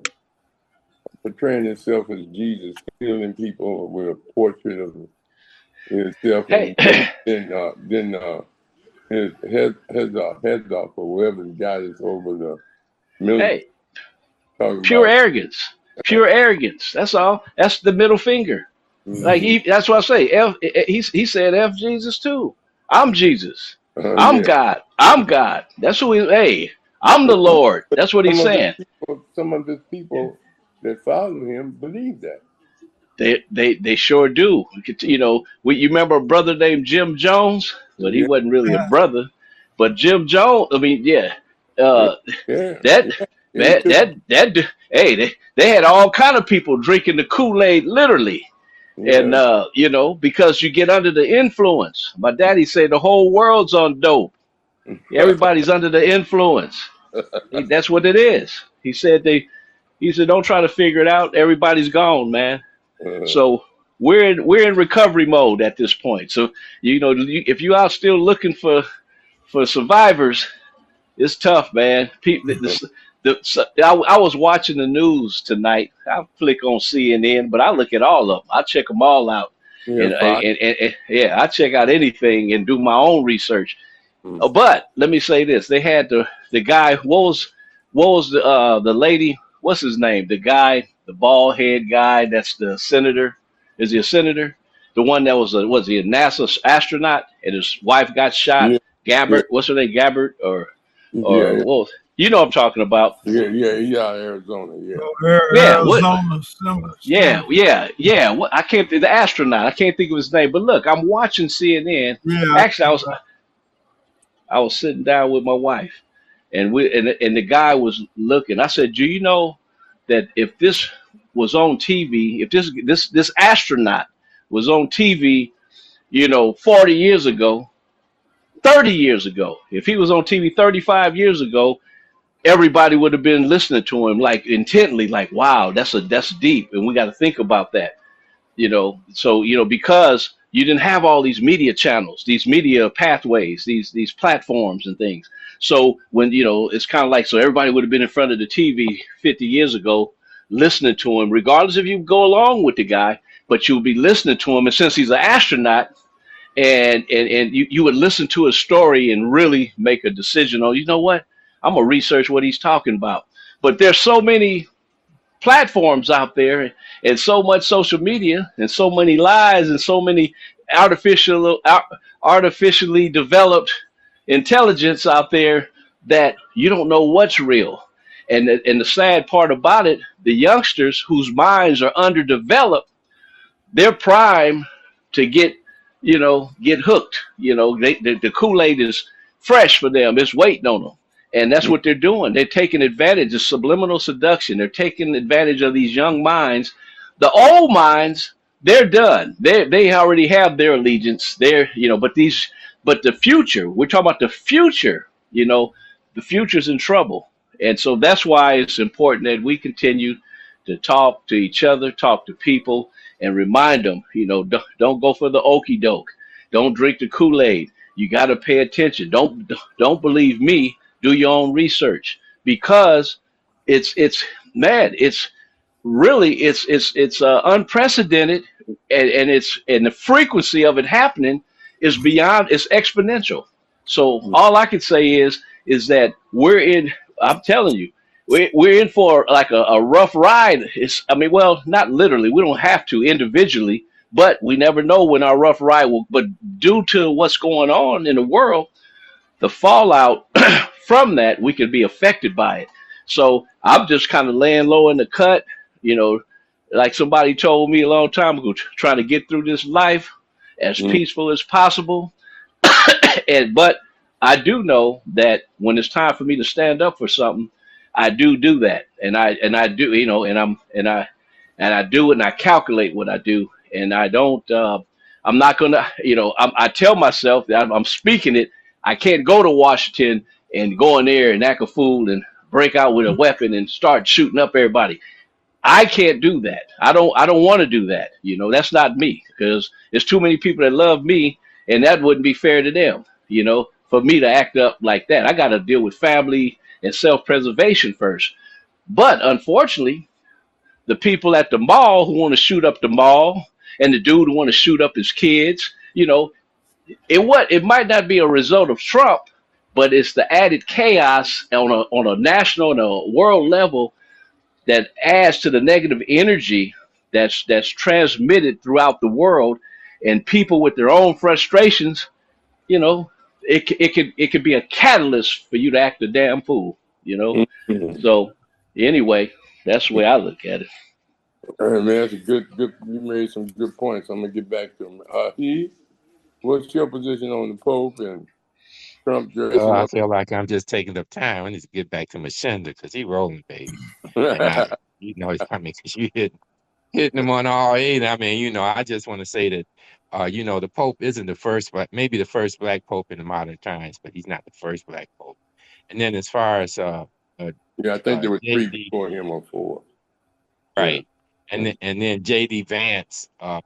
portraying himself as Jesus, killing people with a portrait of himself, Hey, and then uh, then uh, his head heads off heads off or whatever the guy is over the military hey, talking pure about. arrogance, pure arrogance. That's all. That's the middle finger. Like Mhm. he, that's what I say. F, he he said F Jesus too. I'm Jesus. Uh, I'm yeah. God. I'm God. That's who he. Hey, I'm the But Lord. That's what he's some of the saying. people, some of the people that follow him believe that. They they they sure do. You know, we, you remember a brother named Jim Jones, but he Yeah, wasn't really a Yeah. brother. But Jim Jones, I mean, yeah, yeah, uh, yeah, that yeah. He that took, that that d- hey, they, they had all kind of people drinking the Kool-Aid literally, and yeah. uh, you know, because you get under the influence. My daddy said the whole world's on dope. Everybody's under the influence. He, that's what it is. He said they. He said, don't try to figure it out. Everybody's gone, man. Uh, So we're in we're in recovery mode at this point. So you know, you- if you out still looking for for survivors, it's tough, man. People, the, the, so I, I was watching the news tonight. I flick on C N N, but I look at all of them. I check them all out, yeah, and, Fox. and, and, and yeah, I check out anything and do my own research. Mm. Uh, But let me say this: they had the the guy. What was what was the uh, the lady? What's his name? The guy, the bald head guy. That's the senator. Is he a senator? The one that was a was he a NASA astronaut and his wife got shot. Yeah, yeah, Gabbard. What's her name? Gabbard or yeah, or yeah, what? Was, you know what I'm talking about? yeah, yeah. He's out of Arizona. Yeah, So Ar- Yeah. What? Arizona, Senator, Yeah. Senator. Yeah. Yeah. What? I can't. The astronaut. I can't think of his name. But look, I'm watching C N N. Yeah, I Actually, I think was I was sitting down with my wife, and we and, and the guy was looking. I said, "Do you know that if this was on T V, if this this this astronaut was on T V, you know, forty years ago, thirty years ago, if he was on T V thirty-five years ago, everybody would have been listening to him like intently, like, wow, that's a that's deep, and we got to think about that." You know, so you know because you didn't have all these media channels, these media pathways, these these platforms and things. So when you know it's kind of like, so everybody would have been in front of the T V fifty years ago listening to him, regardless if you go along with the guy, but you'll be listening to him. And since he's an astronaut, and and and you, you would listen to his story and really make a decision on, you know what, I'm gonna research what he's talking about. But there's so many platforms out there and so much social media and so many lies and so many artificial ar- artificially developed intelligence out there that you don't know what's real. And the, and the sad part about it, the youngsters whose minds are underdeveloped, they're primed to get, you know, get hooked. You know, they, the, the Kool-Aid is fresh for them. It's waiting on them. And that's what they're doing. They're taking advantage of subliminal seduction. They're taking advantage of these young minds. The old minds, they're done. They they already have their allegiance. They're, you know, but these, but the future, we're talking about the future, you know, the future's in trouble. And so that's why it's important that we continue to talk to each other, talk to people, and remind them, you know, don't, don't go for the okey doke. Don't drink the Kool-Aid. You got to pay attention. Don't don't believe me. Do your own research, because it's it's man, it's really it's it's it's uh, unprecedented, and, and it's and the frequency of it happening is beyond, it's exponential. So all I can say is is that we're in. I'm telling you, we're we're in for like a, a rough ride. It's I mean, well, not literally. We don't have to individually, but we never know when our rough ride will. But due to what's going on in the world, the fallout from that, we could be affected by it. So I'm just kind of laying low in the cut, you know, like somebody told me a long time ago, trying to get through this life as Mm, peaceful as possible. And but I do know that when it's time for me to stand up for something, I do do that, and I and I do, you know, and I'm and I and I do it, and I calculate what I do, and I don't. Uh, I'm not gonna, you know, I'm, I tell myself that I'm, I'm speaking it. I can't go to Washington and go in there and act a fool and break out with a weapon and start shooting up everybody. I can't do that. I don't I don't want to do that. You know, that's not me because there's too many people that love me and that wouldn't be fair to them, you know, for me to act up like that. I got to deal with family and self-preservation first. But unfortunately, the people at the mall who want to shoot up the mall and the dude who want to shoot up his kids, you know, it what it might not be a result of Trump, but it's the added chaos on a on a national and a world level that adds to the negative energy that's that's transmitted throughout the world, and people with their own frustrations, you know, it c- it could it could be a catalyst for you to act a damn fool, you know. mm, mm. So anyway, that's the way I look at it. All right, man, that's a good, good. You made some good points. I'm gonna get back to him. Uh, he, what's your position on the Pope and Trump Uh, dressing I up? feel like I'm just taking up time. I need to get back to Mashenda because he rolling, baby. And I, you know, I mean, because you hit hitting him on all eight. I mean, you know, I just want to say that, uh, you know, the Pope isn't the first, but maybe the first black Pope in the modern times, but he's not the first black Pope. And then as far as uh, uh, Yeah, I think uh there were three J D, before him or four. Yeah. right, and then, and then J D Vance, uh,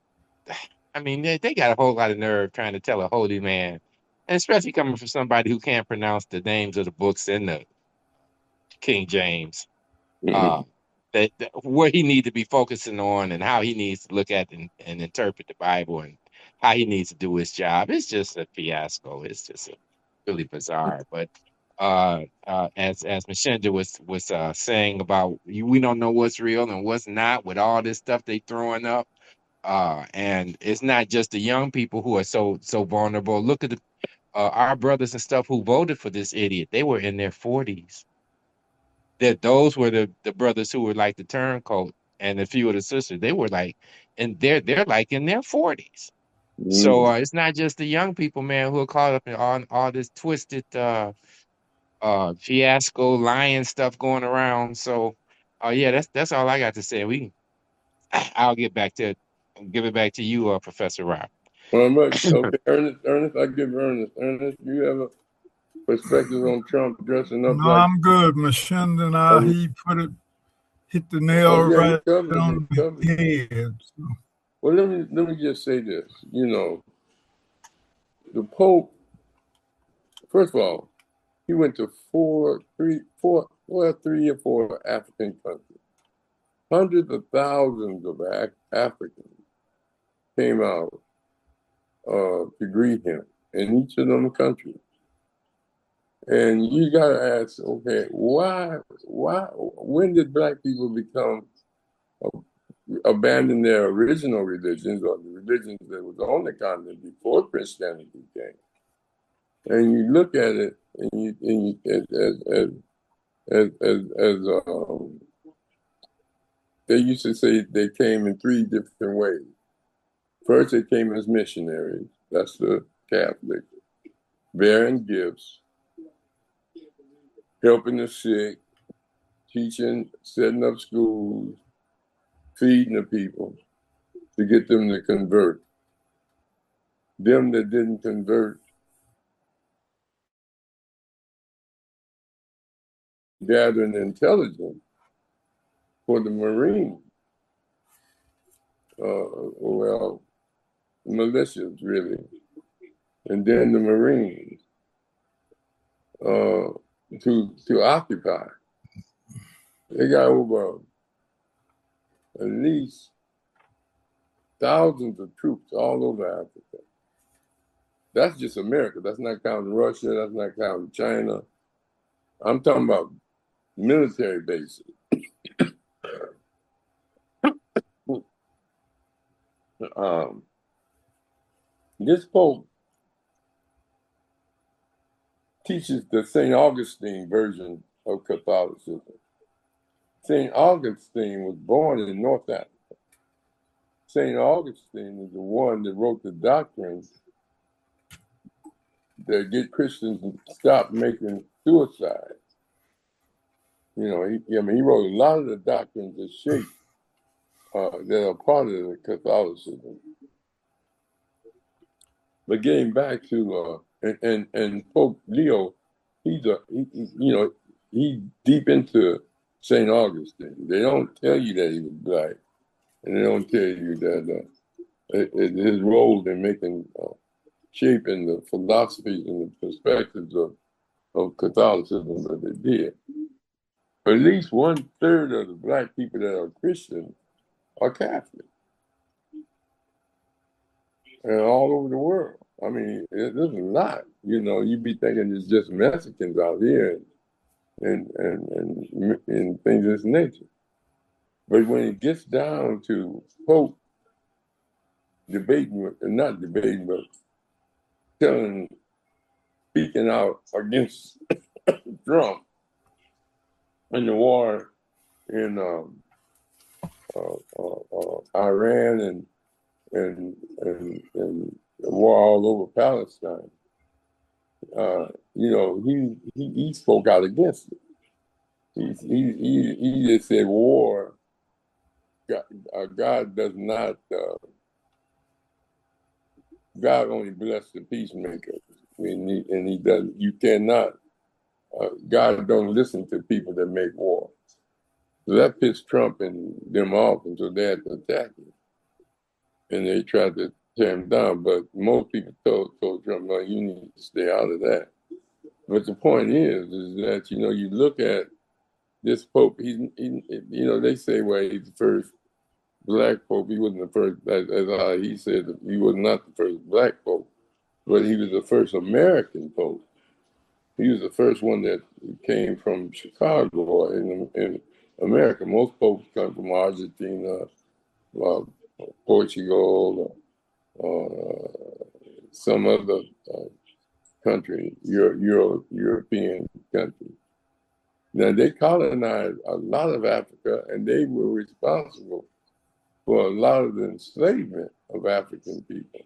I mean, they, they got a whole lot of nerve trying to tell a holy man, and especially coming from somebody who can't pronounce the names of the books in the King James. Mm-hmm. uh, that, that what he needs to be focusing on and how he needs to look at and, and interpret the Bible and how he needs to do his job. It's just a fiasco. It's just a, really bizarre. But uh, uh, as as Mashenda was was uh, saying about you, we don't know what's real and what's not with all this stuff they throwing up. Uh, and it's not just the young people who are so so vulnerable. Look at the, uh, our brothers and stuff who voted for this idiot. They were in their forties. That those were the the brothers who were like the turncoat, and a few of the sisters. They were like, and they're they're like in their forties. So Mm-hmm. uh, it's not just the young people, man, who are caught up in all all this twisted uh uh fiasco lying stuff going around. So uh yeah, that's that's all I got to say. We I'll get back to give it back to you, uh, Professor Rob. Well, but okay, Ernest, Ernest, I give Ernest. Ernest, you have a perspective on Trump dressing up No, like? I'm good. Mashenda and I, Um, he put it, hit the oh nail yeah, he right covered it. on He the covered it. head. So, Well, let me let me just say this. You know, the Pope. First of all, he went to four, three, four, well, three or four African countries. Hundreds of thousands of Af- Africans came out uh, to greet him in each of them countries. And you got to ask, okay, why, why, when did black people become, uh, abandon their original religions or the religions that was on the continent before Christianity came? And you look at it, and you, and you as, as, as, as, as um, they used to say they came in three different ways. First, they came as missionaries. That's the Catholic, bearing gifts, helping the sick, teaching, setting up schools, feeding the people to get them to convert. Them that didn't convert, gathering intelligence for the Marines. Uh, well, militias, really. And then the Marines uh, to, to occupy. They got over at least thousands of troops all over Africa. That's just America. That's not counting Russia. That's not counting China. I'm talking about military bases. Um, this Pope teaches the Saint Augustine version of Catholicism. Saint Augustine was born in North Africa. Saint Augustine is the one that wrote the doctrines that get Christians to stop making suicide. You know, he, I mean, he wrote a lot of the doctrines that shape, uh, that are part of the Catholicism. But getting back to, uh, and, and, and Pope Leo, he's a, he, he, you know, he's deep into Saint Augustine. They don't tell you that he was black, and they don't tell you that uh, it, it, his role in making, uh, shaping the philosophies and the perspectives of, of Catholicism that they did. But at least one third of the black people that are Christian are Catholic. And all over the world. I mean, it, there's a lot. You know, you'd be thinking it's just Mexicans out here and and and, and things of this nature. But when it gets down to Pope debating, not debating, but telling, speaking out against Trump and the war in um, uh, uh, uh, Iran and and and and the war all over Palestine. Uh, you know, he, he he spoke out against it. He he he, he just said war. God, uh, God does not. Uh, God only blesses the peacemakers, and he, and he does. You cannot. Uh, God don't listen to people that make war. So that pissed Trump and them off, and so they had to attack him, and they tried to tear him down. But most people told told Trump, "No, you need to stay out of that." But the point is, is that you know you look at this Pope. He's, he, you know, they say, well, he's the first black Pope. He wasn't the first, as, as uh, he said, he was not the first black Pope, but he was the first American Pope. He was the first one that came from Chicago in, in America. Most popes come from Argentina, uh, Portugal, uh, some other uh, country, Euro, Euro, European country. Now, they colonized a lot of Africa, and they were responsible for a lot of the enslavement of African people.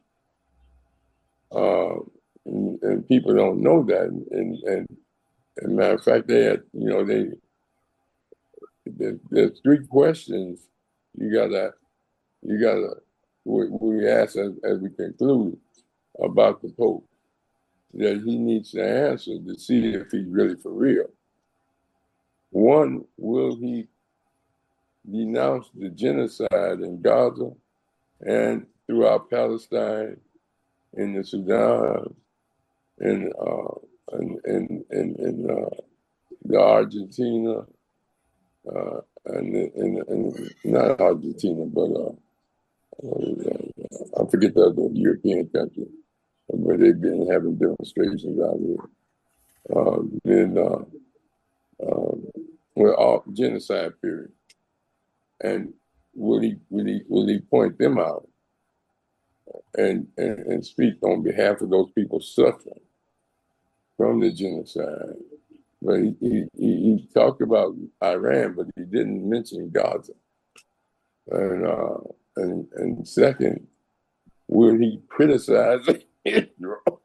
Uh, and, and people don't know that. And, and, and as a matter of fact, they had, you know, they, there, there's three questions you gotta, you gotta, we, we ask as, as we conclude about the Pope that he needs to answer to see if he's really for real. One, will he denounce the genocide in Gaza and throughout Palestine, in the Sudan, and uh, and and and, and uh, the Argentina, uh, and, and and not Argentina, but uh, uh, I forget the other European country, where they've been having demonstrations out here. Uh, then, uh, um, well, all genocide period, and will he will he will he point them out and, and and speak on behalf of those people suffering from the genocide? But he he, he talked about Iran, but he didn't mention Gaza. And uh, and and second, will he criticize Israel?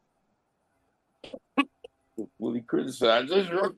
Will he criticize Israel?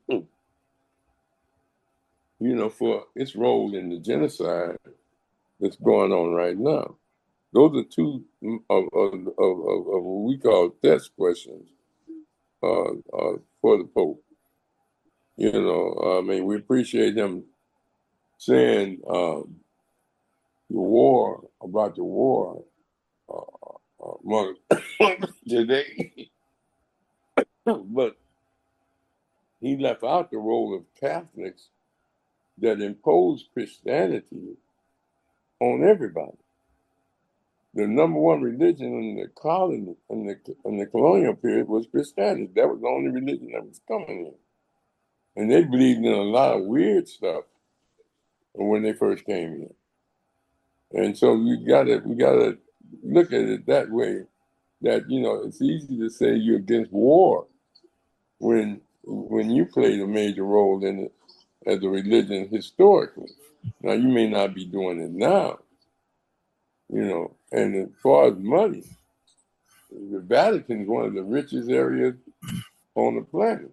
You know, for its role in the genocide that's going on right now. Those are two of, of, of, of, of what we call test questions uh, uh, for the Pope. You know, I mean, we appreciate him saying um, the war, about the war uh, among today, but he left out the role of Catholics that imposed Christianity on everybody. The number one religion in the colony, in the, in the colonial period was Christianity. That was the only religion that was coming in. And they believed in a lot of weird stuff when they first came in. And so we gotta we gotta look at it that way, that, you know, it's easy to say you're against war when when you played a major role in it as a religion historically. Now, you may not be doing it now, you know, and as far as money, the Vatican is one of the richest areas on the planet.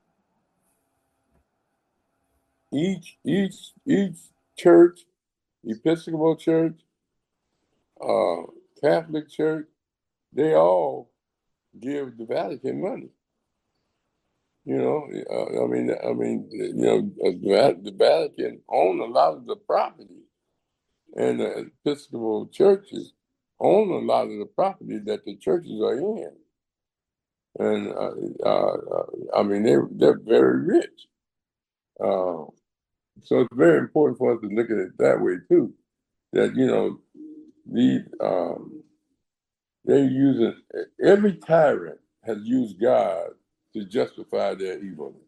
Each, each, each church, Episcopal Church, uh, Catholic Church, they all give the Vatican money. You know, uh, I mean, I mean, you know, the Vatican own a lot of the property, and the Episcopal churches own a lot of the property that the churches are in. And uh, uh, I mean, they they're very rich. Uh, so it's very important for us to look at it that way too. That you know, these um, they're using every tyrant has used God to justify their evilness.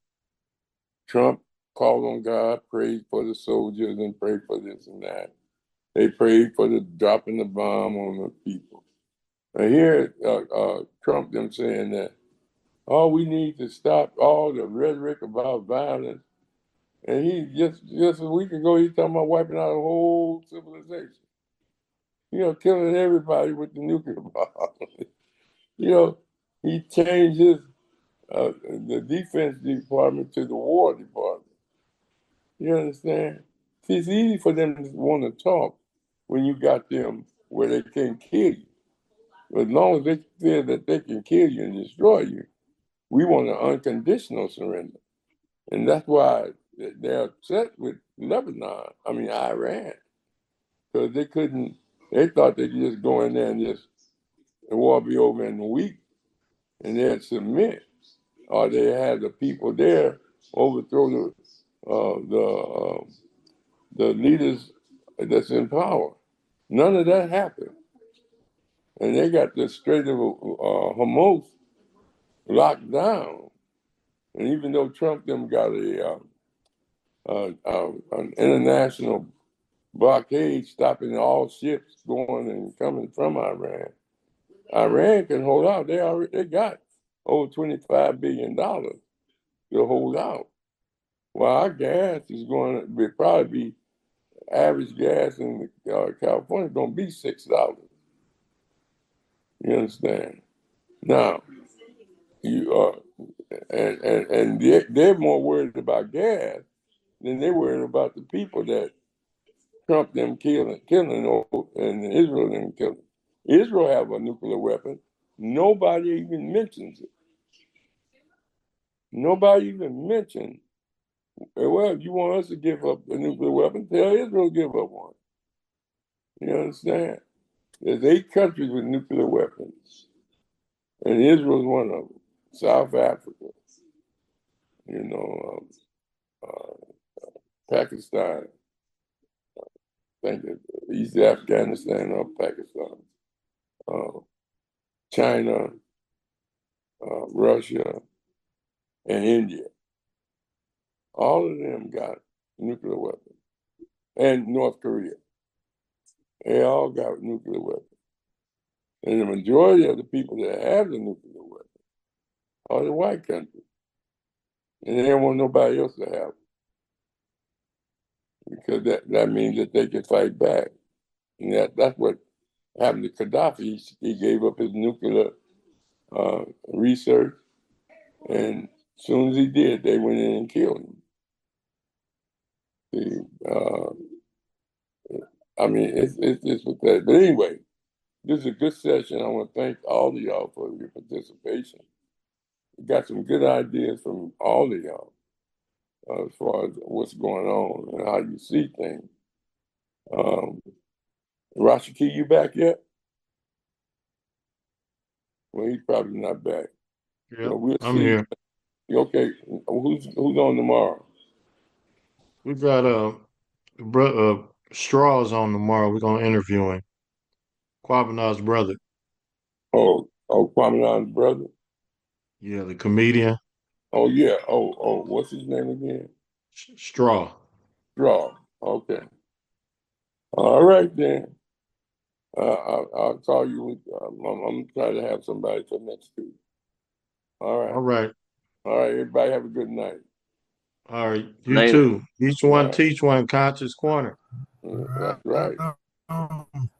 Trump called on God, prayed for the soldiers, and prayed for this and that. They prayed for the dropping the bomb on the people. I hear uh, uh, Trump them saying that, oh, we need to stop all the rhetoric about violence. And he just just a week ago, he talking about wiping out a whole civilization. You know, killing everybody with the nuclear bomb. You know, he changed his uh, the defense department to the war department. You understand? See, it's easy for them to want to talk when you got them where they can't kill you. But as long as they feel that they can kill you and destroy you, we want an unconditional surrender. And that's why they're upset with Lebanon, I mean Iran, because they couldn't, they thought they could just go in there and just, the war be over in a week, and they'd submit, or they had the people there overthrow the uh, the uh, the leaders that's in power. None of that happened, and they got the Strait of uh, Hormuz locked down. And even though Trump them got a uh, uh, uh, an international blockade stopping all ships going and coming from Iran, Iran can hold out. They already they got over twenty-five billion dollars to hold out. Well, our gas is going to be, probably be average gas in uh, California is going to be six dollars. You understand? Now, you are, and and and they're, they're more worried about gas than they're worried about the people that Trump them killing, killing, and Israel them killing. Israel have a nuclear weapon. Nobody even mentions it. Nobody even mentioned. Well, if you want us to give up a nuclear weapon, tell Israel to give up one. You understand? There's eight countries with nuclear weapons, and Israel is one of them. South Africa, you know, um, uh, Pakistan, I think East Afghanistan or Pakistan, uh, China, uh, Russia, and India. All of them got nuclear weapons, and North Korea. They all got nuclear weapons. And the majority of the people that have the nuclear weapons are the white countries. And they don't want nobody else to have it. Because that, that means that they can fight back. And that, that's what happened to Gaddafi. He, he gave up his nuclear uh, research. And as soon as he did, they went in and killed him. See, uh, I mean, it's, it's, it's with that. But anyway, this is a good session. I want to thank all of y'all for your participation. We got some good ideas from all of y'all uh, as far as what's going on and how you see things. Um, Rashaki, you back yet? Well, he's probably not back. Yeah, So we'll I'm see. here. Okay, who's who's on tomorrow? We got uh, bro, uh Straws on tomorrow. We're gonna interview him. Quavinar's brother. Oh, oh, Kwame Nana's brother. Yeah, the comedian. Oh yeah. Oh, oh, what's his name again? Straw. Straw. Okay. All right then. Uh, I'll, I'll call you. Um, I'm, I'm trying to have somebody for next week. All right. All right. All right. Everybody have a good night. All right, you Later. too. Each All one right. teach one, Conscious Corner. That's right. Um,